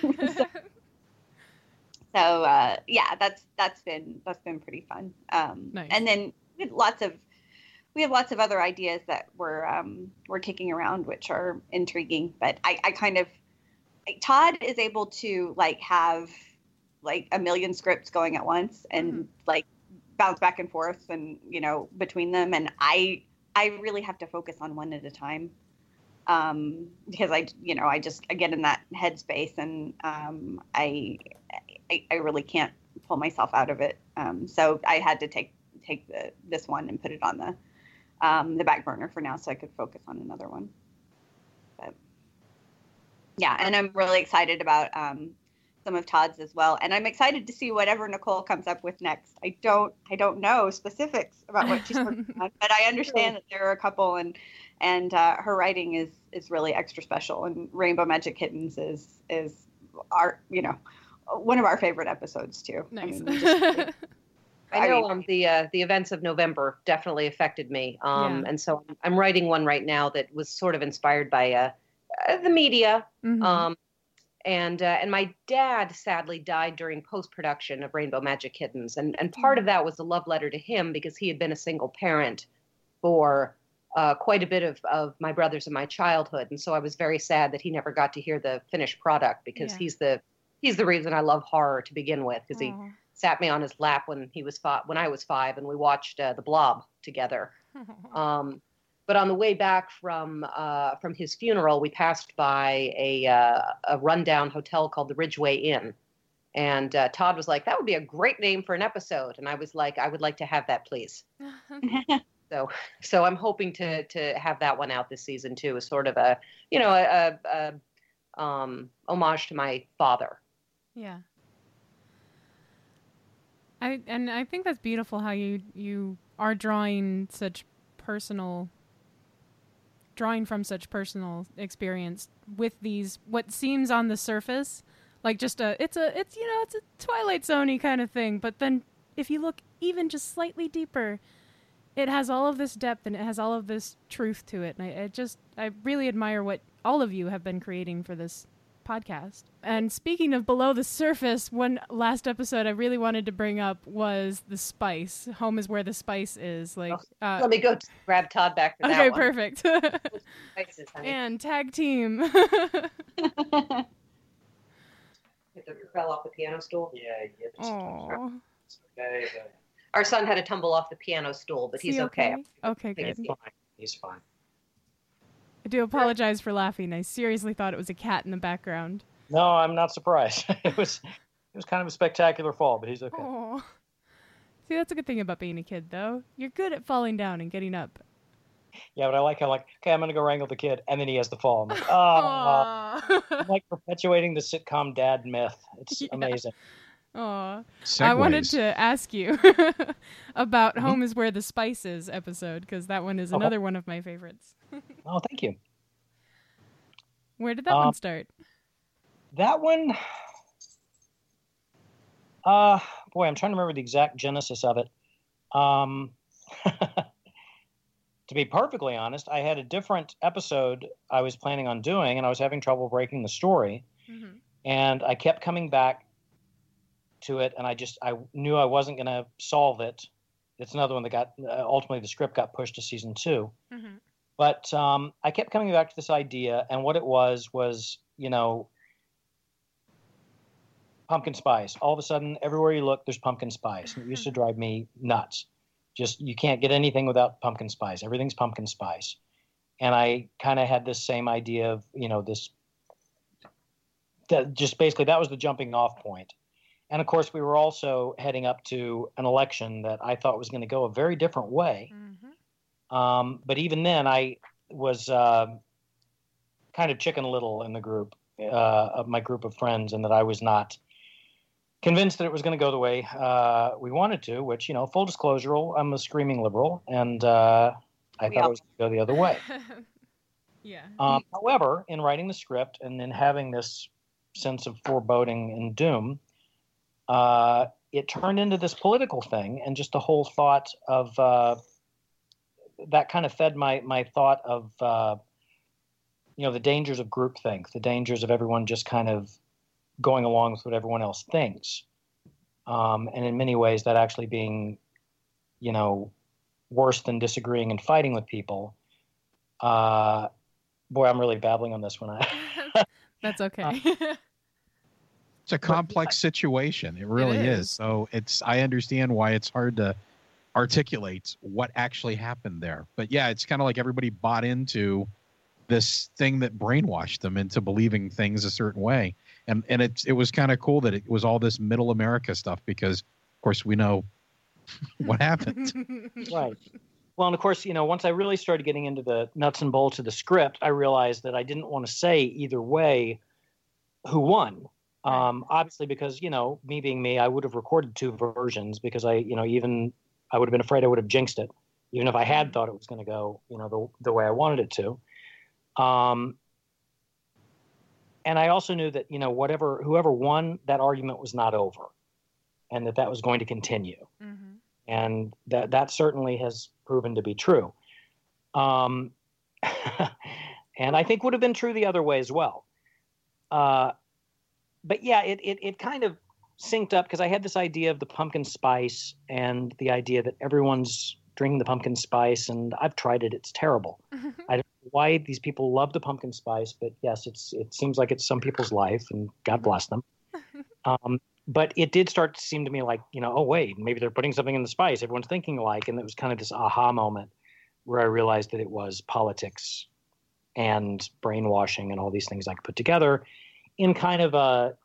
So yeah, that's been pretty fun. Nice. And then we have lots of other ideas that we're kicking around, which are intriguing. But I kind of, Todd is able to have a million scripts going at once and bounce back and forth and between them, and I really have to focus on one at a time. Because I get in that headspace, and I really can't pull myself out of it. So I had to take this one and put it on the back burner for now, so I could focus on another one. But yeah, and I'm really excited about some of Todd's as well, and I'm excited to see whatever Nicole comes up with next. I don't know specifics about what she's working on, but I understand that there are a couple, and her writing is really extra special, and Rainbow Magic Kittens is our one of our favorite episodes too. Nice. I know the events of November definitely affected me, and so I'm writing one right now that was sort of inspired by the media. Mm-hmm. And my dad sadly died during post-production of Rainbow Magic Kittens, and part of that was a love letter to him because he had been a single parent for quite a bit of my brothers and my childhood, and so I was very sad that he never got to hear the finished product because he's the reason I love horror to begin with, because he sat me on his lap when I was 5, and we watched The Blob together. But on the way back from his funeral, we passed by a rundown hotel called the Ridgeway Inn. And Todd was like, that would be a great name for an episode. And I was like, I would like to have that, please. So I'm hoping to have that one out this season, too, as sort of a homage to my father. Yeah. I think that's beautiful how you are drawing from such personal experience with these, what seems on the surface like just it's a Twilight Zone-y kind of thing, but then if you look even just slightly deeper, it has all of this depth and it has all of this truth to it. And I really admire what all of you have been creating for this podcast. And speaking of below the surface, one last episode I really wanted to bring up was the spice. Home is where the spice is. Let me go grab Todd back for that one. Okay, perfect. Spices, honey. And tag team. It fell off the piano stool? Yeah, Aww. Okay. Our son had to tumble off the piano stool, but he's okay. Okay, good. He's fine. I do apologize for laughing. I seriously thought it was a cat in the background. No, I'm not surprised. It was kind of a spectacular fall, but he's okay. Aww. See, that's a good thing about being a kid, though. You're good at falling down and getting up. Yeah, but I like how, okay, I'm going to go wrangle the kid, and then he has to fall. I'm like, oh. I'm like perpetuating the sitcom dad myth. It's amazing. Aw. I wanted to ask you about Home is Where the Spice Is episode, because that one is another one of my favorites. Oh, thank you. Where did that one start? That one... boy, I'm trying to remember the exact genesis of it. To be perfectly honest, I had a different episode I was planning on doing, and I was having trouble breaking the story. Mm-hmm. And I kept coming back to it, and I knew I wasn't going to solve it. It's another one that got, ultimately the script got pushed to season 2. Mm-hmm. But I kept coming back to this idea, and what it was, pumpkin spice. All of a sudden, everywhere you look, there's pumpkin spice. It used to drive me nuts. Just, you can't get anything without pumpkin spice. Everything's pumpkin spice. And I kind of had this same idea of, just basically that was the jumping off point. And of course, we were also heading up to an election that I thought was going to go a very different way. Mm-hmm. But even then, I was kind of Chicken Little in the group, of my group of friends, and that I was not convinced that it was going to go the way we wanted to, which, full disclosure, I'm a screaming liberal, and I thought it was going to go the other way. Yeah. However, in writing the script and then having this sense of foreboding and doom, it turned into this political thing, and just the whole thought of that kind of fed my thought of the dangers of groupthink, the dangers of everyone just kind of going along with what everyone else thinks, and in many ways that actually being worse than disagreeing and fighting with people. Boy, I'm really babbling on this one. That's okay. It's a complex situation. It really is. So I understand why it's hard to articulate what actually happened there. But yeah, it's kind of like everybody bought into this thing that brainwashed them into believing things a certain way. And it was kind of cool that it was all this middle America stuff, because of course we know what happened. Right. Well, and of course, once I really started getting into the nuts and bolts of the script, I realized that I didn't want to say either way who won. Obviously, because, me being me, I would have recorded 2 versions, because I would have been afraid I would have jinxed it, even if I had thought it was going to go, the way I wanted it to. And I also knew that, whoever won, that argument was not over, and that was going to continue. Mm-hmm. And that certainly has proven to be true. And I think would have been true the other way as well. But yeah, it kind of synced up because I had this idea of the pumpkin spice and the idea that everyone's drinking the pumpkin spice, and I've tried it. It's terrible. I don't know why these people love the pumpkin spice, but yes, it seems like it's some people's life, and God bless them. But it did start to seem to me like, oh, wait, maybe they're putting something in the spice. Everyone's thinking alike. And it was kind of this aha moment where I realized that it was politics and brainwashing and all these things I could put together in kind of a,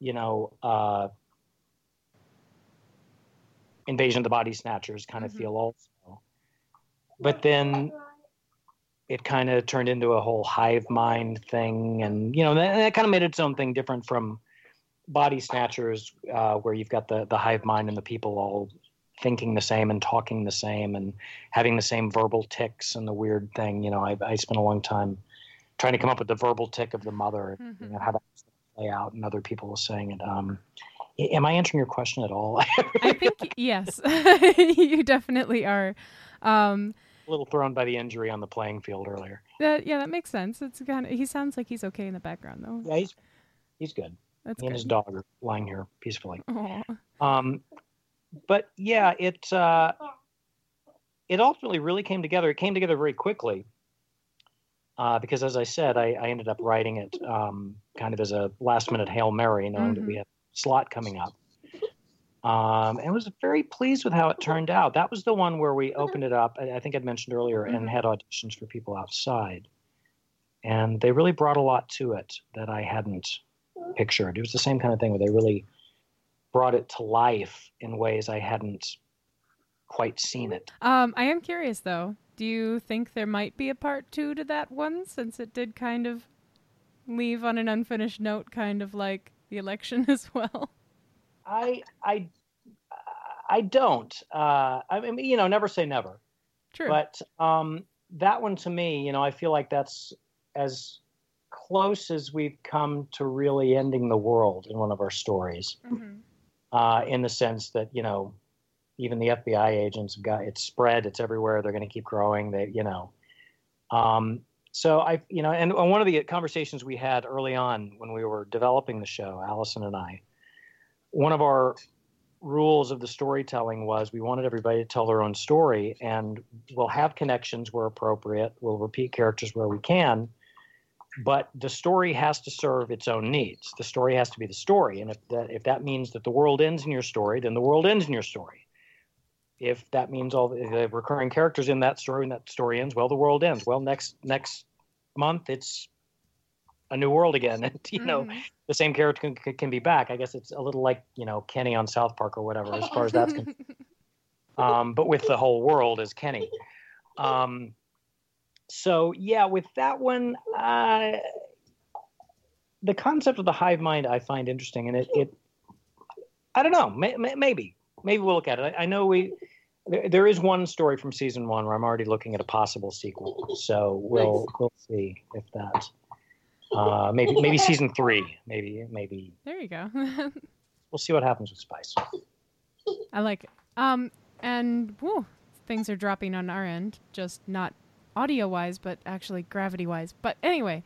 Invasion of the Body Snatchers kind of feel also. But then it kind of turned into a whole hive mind thing. And, that kind of made its own thing different from Body Snatchers, where you've got the hive mind and the people all thinking the same and talking the same and having the same verbal tics and the weird thing. I spent a long time trying to come up with the verbal tic of the mother, how that play out, and other people were saying it. Am I answering your question at all? I think yes, you definitely are. A little thrown by the injury on the playing field earlier. That makes sense. It's kind of, he sounds like he's okay in the background though. Yeah, he's good. That's he and good. his dog are lying here peacefully. Aww. But yeah, it ultimately really came together. It came together very quickly because, as I said, I ended up writing it kind of as a last-minute Hail Mary, knowing that we had a slot coming up. And was very pleased with how it turned out. That was the one where we opened it up, I think I'd mentioned earlier, and had auditions for people outside. And they really brought a lot to it that I hadn't pictured. It was the same kind of thing where they really brought it to life in ways I hadn't quite seen it. I am curious though. Do you think there might be a part 2 to that one, since it did kind of leave on an unfinished note, kind of like the election as well? I don't. I mean, never say never. True. But that one to me, I feel like that's as close as we've come to really ending the world in one of our stories, in the sense that, even the FBI agents have got, it's spread, it's everywhere, they're going to keep growing, so and one of the conversations we had early on when we were developing the show, Allison and I, one of our rules of the storytelling was we wanted everybody to tell their own story, and we'll have connections where appropriate, we'll repeat characters where we can, but the story has to serve its own needs. The story has to be the story. And if that means that the world ends in your story, then the world ends in your story. If that means all the recurring characters in that story and that story ends, well, the world ends. Well, next month, it's a new world again. And, the same character can be back. I guess it's a little like, Kenny on South Park or whatever, as far as that's concerned. But with the whole world as Kenny. So, yeah, with that one, the concept of the hive mind I find interesting. And it I don't know, maybe we'll look at it. I know there is one story from season 1 where I'm already looking at a possible sequel. So we'll see if that, maybe season 3, maybe. There you go. We'll see what happens with Spice. I like it. And things are dropping on our end, just not audio-wise, but actually gravity-wise. But anyway,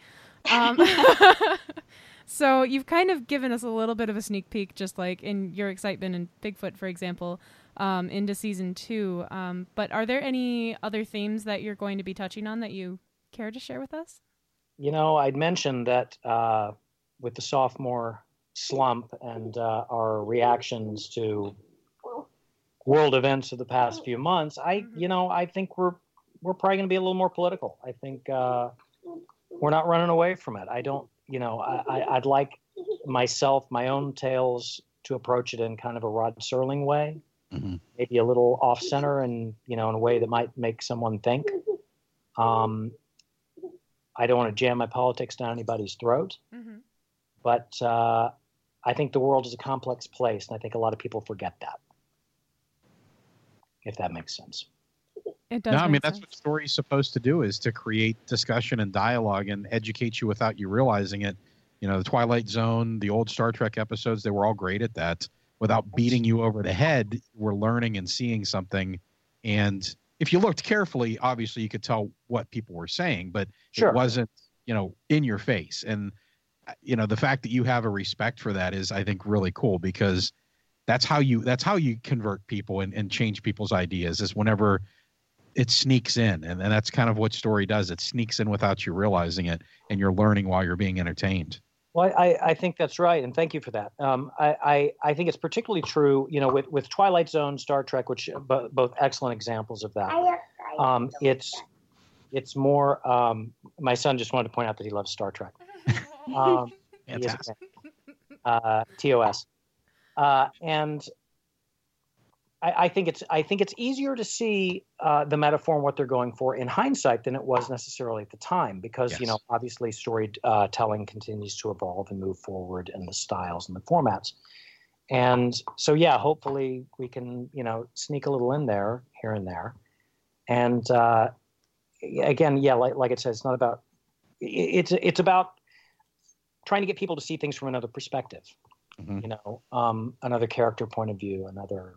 so you've kind of given us a little bit of a sneak peek, just like in your excitement in Bigfoot, for example, into season 2. But are there any other themes that you're going to be touching on that you care to share with us? I'd mentioned that with the sophomore slump and our reactions to world events of the past few months, I think we're probably going to be a little more political. I think we're not running away from it. I don't, I'd like myself, my own tales, to approach it in kind of a Rod Serling way, maybe a little off center and, in a way that might make someone think. I don't want to jam my politics down anybody's throat, but I think the world is a complex place, and I think a lot of people forget that, if that makes sense. It does. No, I mean, that's what story's supposed to do, is to create discussion and dialogue and educate you without you realizing it. The Twilight Zone, the old Star Trek episodes, they were all great at that. Without beating you over the head, we're learning and seeing something And if you looked carefully, obviously you could tell what people were saying, but Sure. it wasn't, in your face. And, the fact that you have a respect for that is, I think, really cool, because that's how you convert people and change people's ideas, is whenever it sneaks in. And that's kind of what story does. It sneaks in without you realizing it, and you're learning while you're being entertained. Well, I think that's right, and thank you for that. I think it's particularly true, with Twilight Zone, Star Trek, which both excellent examples of that. It's more. My son just wanted to point out that he loves Star Trek. TOS, and I think it's easier to see the metaphor and what they're going for in hindsight than it was necessarily at the time, because Yes. Obviously storytelling continues to evolve and move forward in the styles and the formats, and so hopefully we can sneak a little in there here and there, and again like it says, it's not about it's about trying to get people to see things from another perspective, another character point of view, another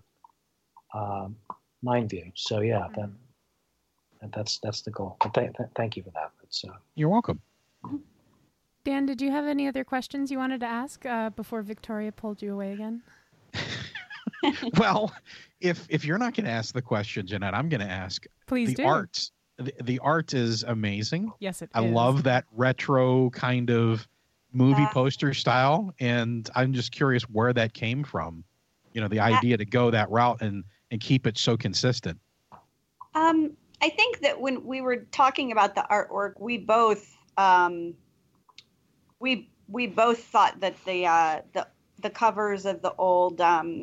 mind view. So that's the goal. Thank you for that. You're welcome. Dan, did you have any other questions you wanted to ask before Victoria pulled you away again? Well, if you're not going to ask the question, Jeanette, I'm going to ask. Please the do. art. The art is amazing. Yes, it I is. love that retro kind of movie poster style, and I'm just curious where that came from. The idea to go that route and keep it so consistent. I think that when we were talking about the artwork, we both we both thought that the covers of the old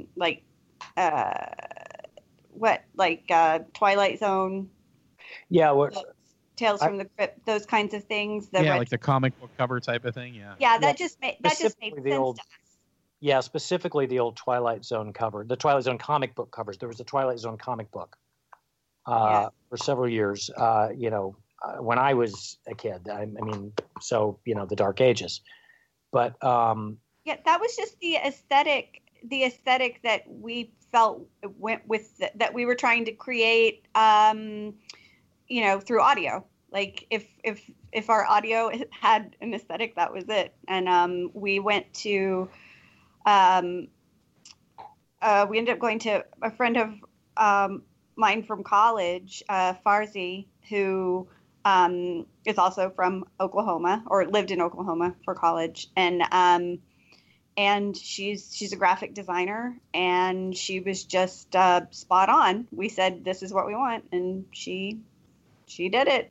Twilight Zone, Tales from the Crypt, those kinds of things. Like the comic book cover type of thing. That just made sense to us. Yeah, specifically the old Twilight Zone cover, the Twilight Zone comic book covers. There was a Twilight Zone comic book for several years, when I was a kid. I mean, the Dark Ages. But that was just the aesthetic that we felt went with that we were trying to create, through audio. Like if our audio had an aesthetic, that was it. And we went to. We ended up going to a friend of mine from college, Farzi, who is also from Oklahoma, or lived in Oklahoma for college, and she's a graphic designer, and she was just spot on. We said, "This is what we want," and she did it.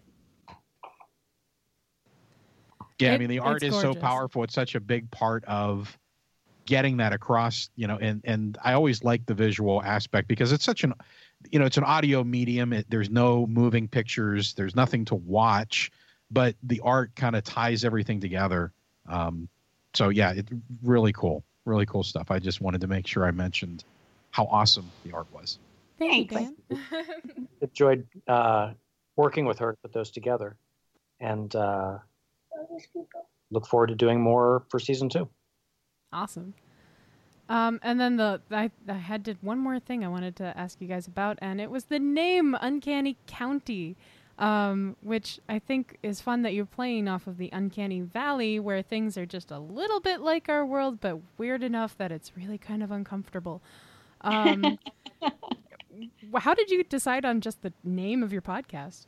Yeah, I mean, the art is so powerful. It's such a big part of getting that across, and I always like the visual aspect, because it's such it's an audio medium. There's no moving pictures. There's nothing to watch, but the art kind of ties everything together. It's really cool stuff. I just wanted to make sure I mentioned how awesome the art was. Thank you, Dan. Enjoyed working with her to put those together, and look forward to doing more for season 2. Awesome. And then I had one more thing I wanted to ask you guys about, and it was the name Uncanny County, which I think is fun that you're playing off of the Uncanny Valley, where things are just a little bit like our world, but weird enough that it's really kind of uncomfortable. How did you decide on just the name of your podcast?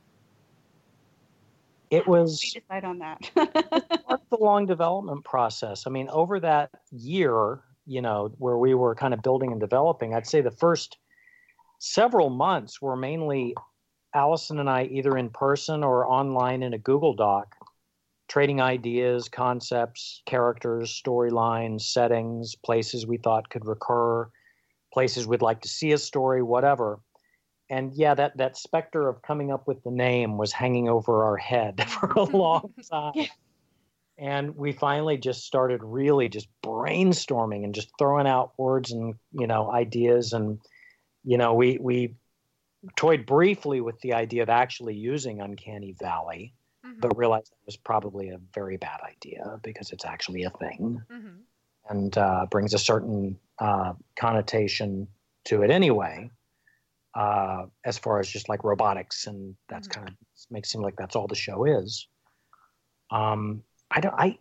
It was we decide on that. part of the long development process. I mean, over that year, where we were kind of building and developing, I'd say the first several months were mainly Allison and I either in person or online in a Google Doc, trading ideas, concepts, characters, storylines, settings, places we thought could recur, places we'd like to see a story, whatever. And that specter of coming up with the name was hanging over our head for a long time. And we finally just started really just brainstorming and just throwing out words and, ideas. And, we toyed briefly with the idea of actually using Uncanny Valley, but realized it was probably a very bad idea because it's actually a thing and brings a certain connotation to it anyway. as far as just like robotics, and that's kind of makes it seem like that's all the show is. I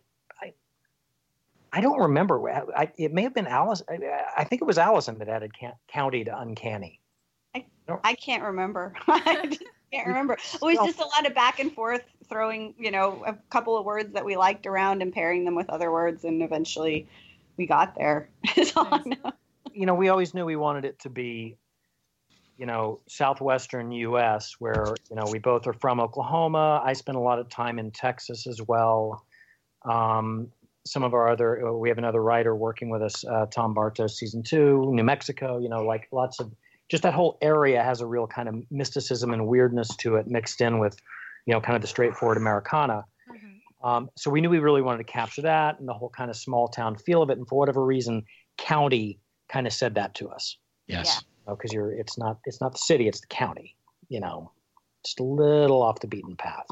don't remember. It may have been Alice. I think it was Allison that added county to uncanny. I can't remember. I just can't remember. It was just a lot of back and forth, throwing, a couple of words that we liked around and pairing them with other words, and eventually we got there. We always knew we wanted it to be, southwestern U.S., where, we both are from Oklahoma. I spent a lot of time in Texas as well. Some of we have another writer working with us, Tom Bartos, season 2, New Mexico, like lots of, just that whole area has a real kind of mysticism and weirdness to it mixed in with, kind of the straightforward Americana. So we knew we really wanted to capture that and the whole kind of small town feel of it. And for whatever reason, county kind of said that to us. Yes. Because it's not the city, it's the county, just a little off the beaten path.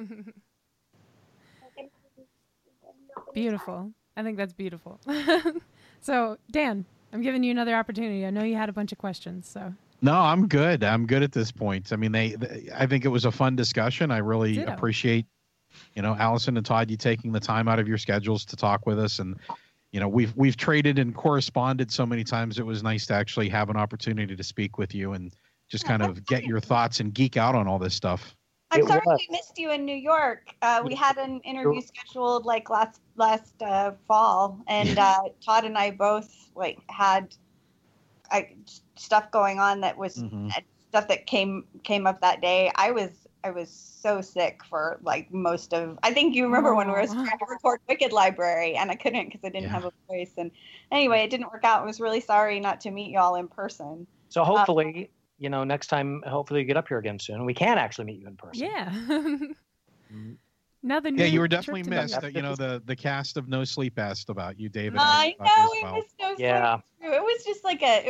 Beautiful. I think that's beautiful. So, Dan, I'm giving you another opportunity. I know you had a bunch of questions, so. No, I'm good. I'm good at this point. I mean, I think it was a fun discussion. I really appreciate, Allison and Todd, you taking the time out of your schedules to talk with us. And, we've traded and corresponded so many times. It was nice to actually have an opportunity to speak with you and just kind of get your thoughts and geek out on all this stuff. I'm sorry we missed you in New York. We had an interview scheduled like last fall, and Todd and I both had stuff going on that was stuff that came up that day. I was so sick for most of. I think you remember when we were trying to record Wicked Library, and I couldn't because I didn't have a voice. And anyway, it didn't work out. I was really sorry not to meet y'all in person. So hopefully. Next time, hopefully you get up here again soon. We can actually meet you in person. Yeah. You were definitely missed. The cast of No Sleep asked about you, David. I know, it was so true. It was just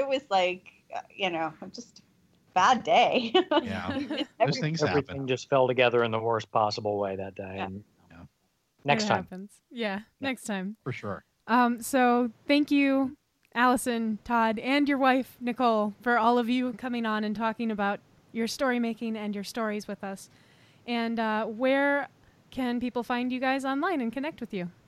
just a bad day. Yeah. Those things happen. Everything just fell together in the worst possible way that day. Yeah. And next time. Happens. Yeah, next time. For sure. So thank you, Allison, Todd, and your wife, Nicole, for all of you coming on and talking about your story making and your stories with us. And where can people find you guys online and connect with you?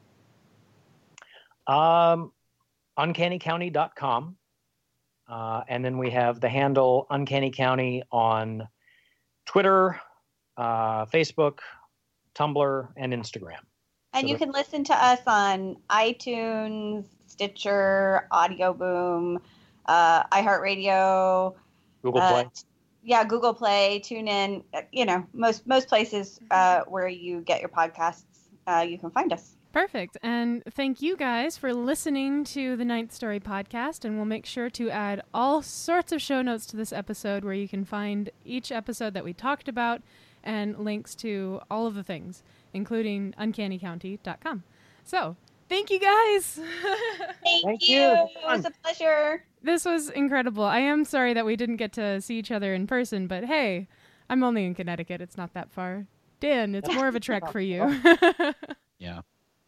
UncannyCounty.com. And then we have the handle Uncanny County on Twitter, Facebook, Tumblr, and Instagram. And you can listen to us on iTunes, Stitcher, Audio Boom, iHeartRadio, Google Play. Google Play, TuneIn. Most places where you get your podcasts, you can find us. Perfect. And thank you guys for listening to the Ninth Story podcast. And we'll make sure to add all sorts of show notes to this episode where you can find each episode that we talked about and links to all of the things, including uncannycounty.com. So, thank you guys. Thank you. It was a pleasure. This was incredible. I am sorry that we didn't get to see each other in person, but hey, I'm only in Connecticut. It's not that far. Dan, it's more of a trek for you. Yeah.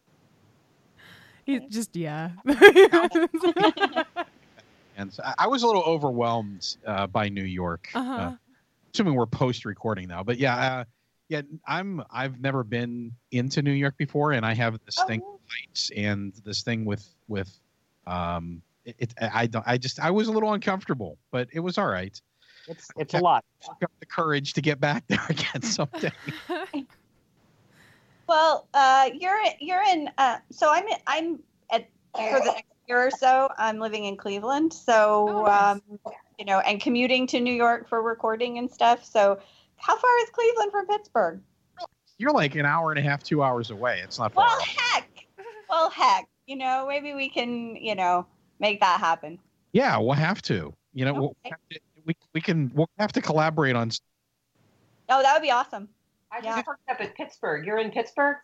And so I was a little overwhelmed by New York. Assuming we're post-recording now, but I've never been into New York before, and I have this thing with heights and this thing with I was a little uncomfortable, but it was all right. It's a lot. I've got the courage to get back there again someday. Well, you're in. So I'm for the next year or so. I'm living in Cleveland, so nice. And commuting to New York for recording and stuff. So, how far is Cleveland from Pittsburgh? You're like an hour and a half, 2 hours away. It's not far. Well, heck. Maybe we can, make that happen. Yeah, we'll have to. We'll have to collaborate on. Oh, that would be awesome. I just hooked up at Pittsburgh. You're in Pittsburgh?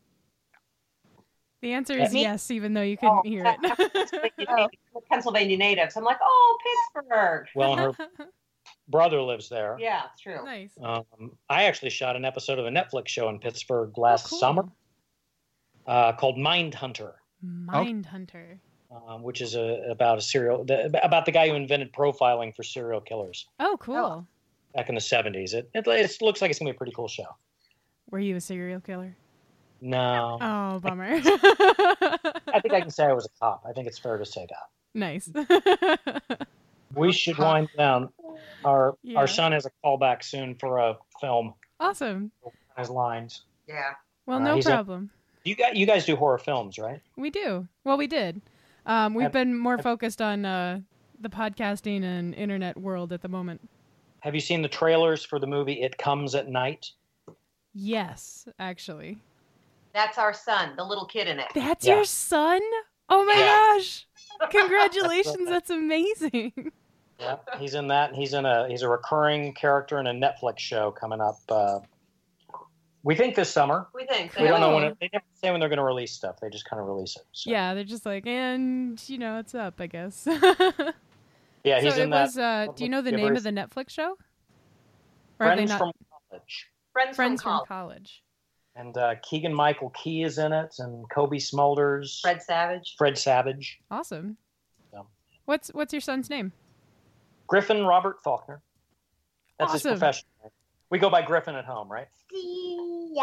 The answer is yes, even though you couldn't hear it. Pennsylvania natives. I'm like, Pittsburgh. Well, her brother lives there. Yeah, it's true. Nice. I actually shot an episode of a Netflix show in Pittsburgh last summer called Mindhunter. Mindhunter. which is about about the guy who invented profiling for serial killers. Oh, cool. Back in the 70s. It looks like it's gonna be a pretty cool show. Were you a serial killer? No. Oh, bummer. I think I can say I was a cop. I think it's fair to say that. Nice. We should wind down. Our son has a callback soon for a film. Awesome. His lines. Yeah. Well, no problem. You guys do horror films, right? We do. Well, we did. We've been more focused on the podcasting and internet world at the moment. Have you seen the trailers for the movie It Comes at Night? Yes, actually. That's our son, the little kid in it. That's your son? Oh my gosh. Congratulations. That's amazing. Yeah, he's in that. He's a recurring character in a Netflix show coming up. We think this summer. We think. We don't know when. They never say when they're going to release stuff. They just kind of release it. So. Yeah, they're just like, and it's up, I guess. Yeah, he's in that. Do you know the name of the Netflix show? Or Friends from College. Friends from College. And Keegan-Michael Key is in it, and Kobe Smulders. Fred Savage. Awesome. Yeah. What's your son's name? Griffin Robert Faulkner. That's awesome. His profession. We go by Griffin at home, right? Yeah.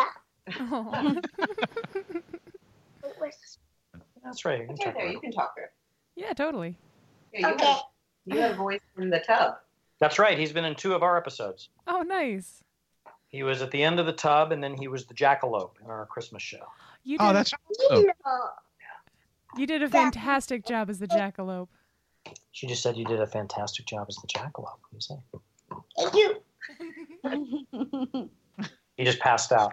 That's right. You can talk there. Yeah, totally. Yeah, you have a voice from the tub. That's right. He's been in 2 of our episodes. Oh, nice. He was at the end of the tub, and then he was the jackalope in our Christmas show. That's awesome. You did a fantastic job as the jackalope. She just said you did a fantastic job as the jackalope. What do you say? Thank you. He just passed out.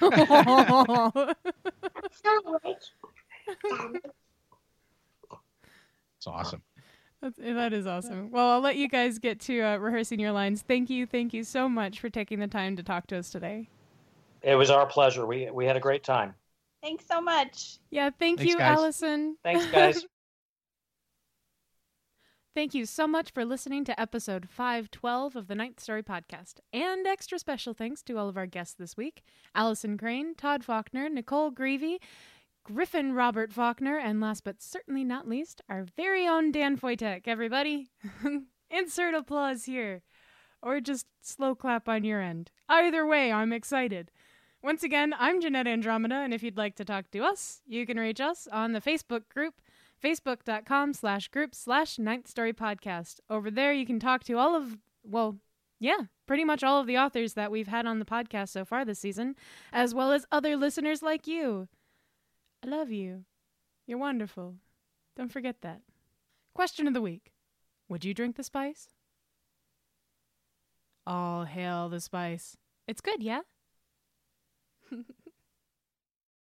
It's awesome. That is awesome. Well, I'll let you guys get to rehearsing your lines. Thank you so much for taking the time to talk to us today. It was our pleasure. We had a great time. Thanks so much. Yeah, thanks you, guys. Allison. Thanks, guys. Thank you so much for listening to episode 512 of the Ninth Story Podcast. And extra special thanks to all of our guests this week. Allison Crane, Todd Faulkner, Nicole Greavy, Griffin Robert Faulkner, and last but certainly not least, our very own Dan Foytek, everybody. Insert applause here. Or just slow clap on your end. Either way, I'm excited. Once again, I'm Jeanette Andromeda, and if you'd like to talk to us, you can reach us on the Facebook group, facebook.com/group/Ninth Story Podcast. Over there, you can talk to pretty much all of the authors that we've had on the podcast so far this season, as well as other listeners like you. I love you. You're wonderful. Don't forget that. Question of the week. Would you drink the spice? All hail the spice. It's good, yeah?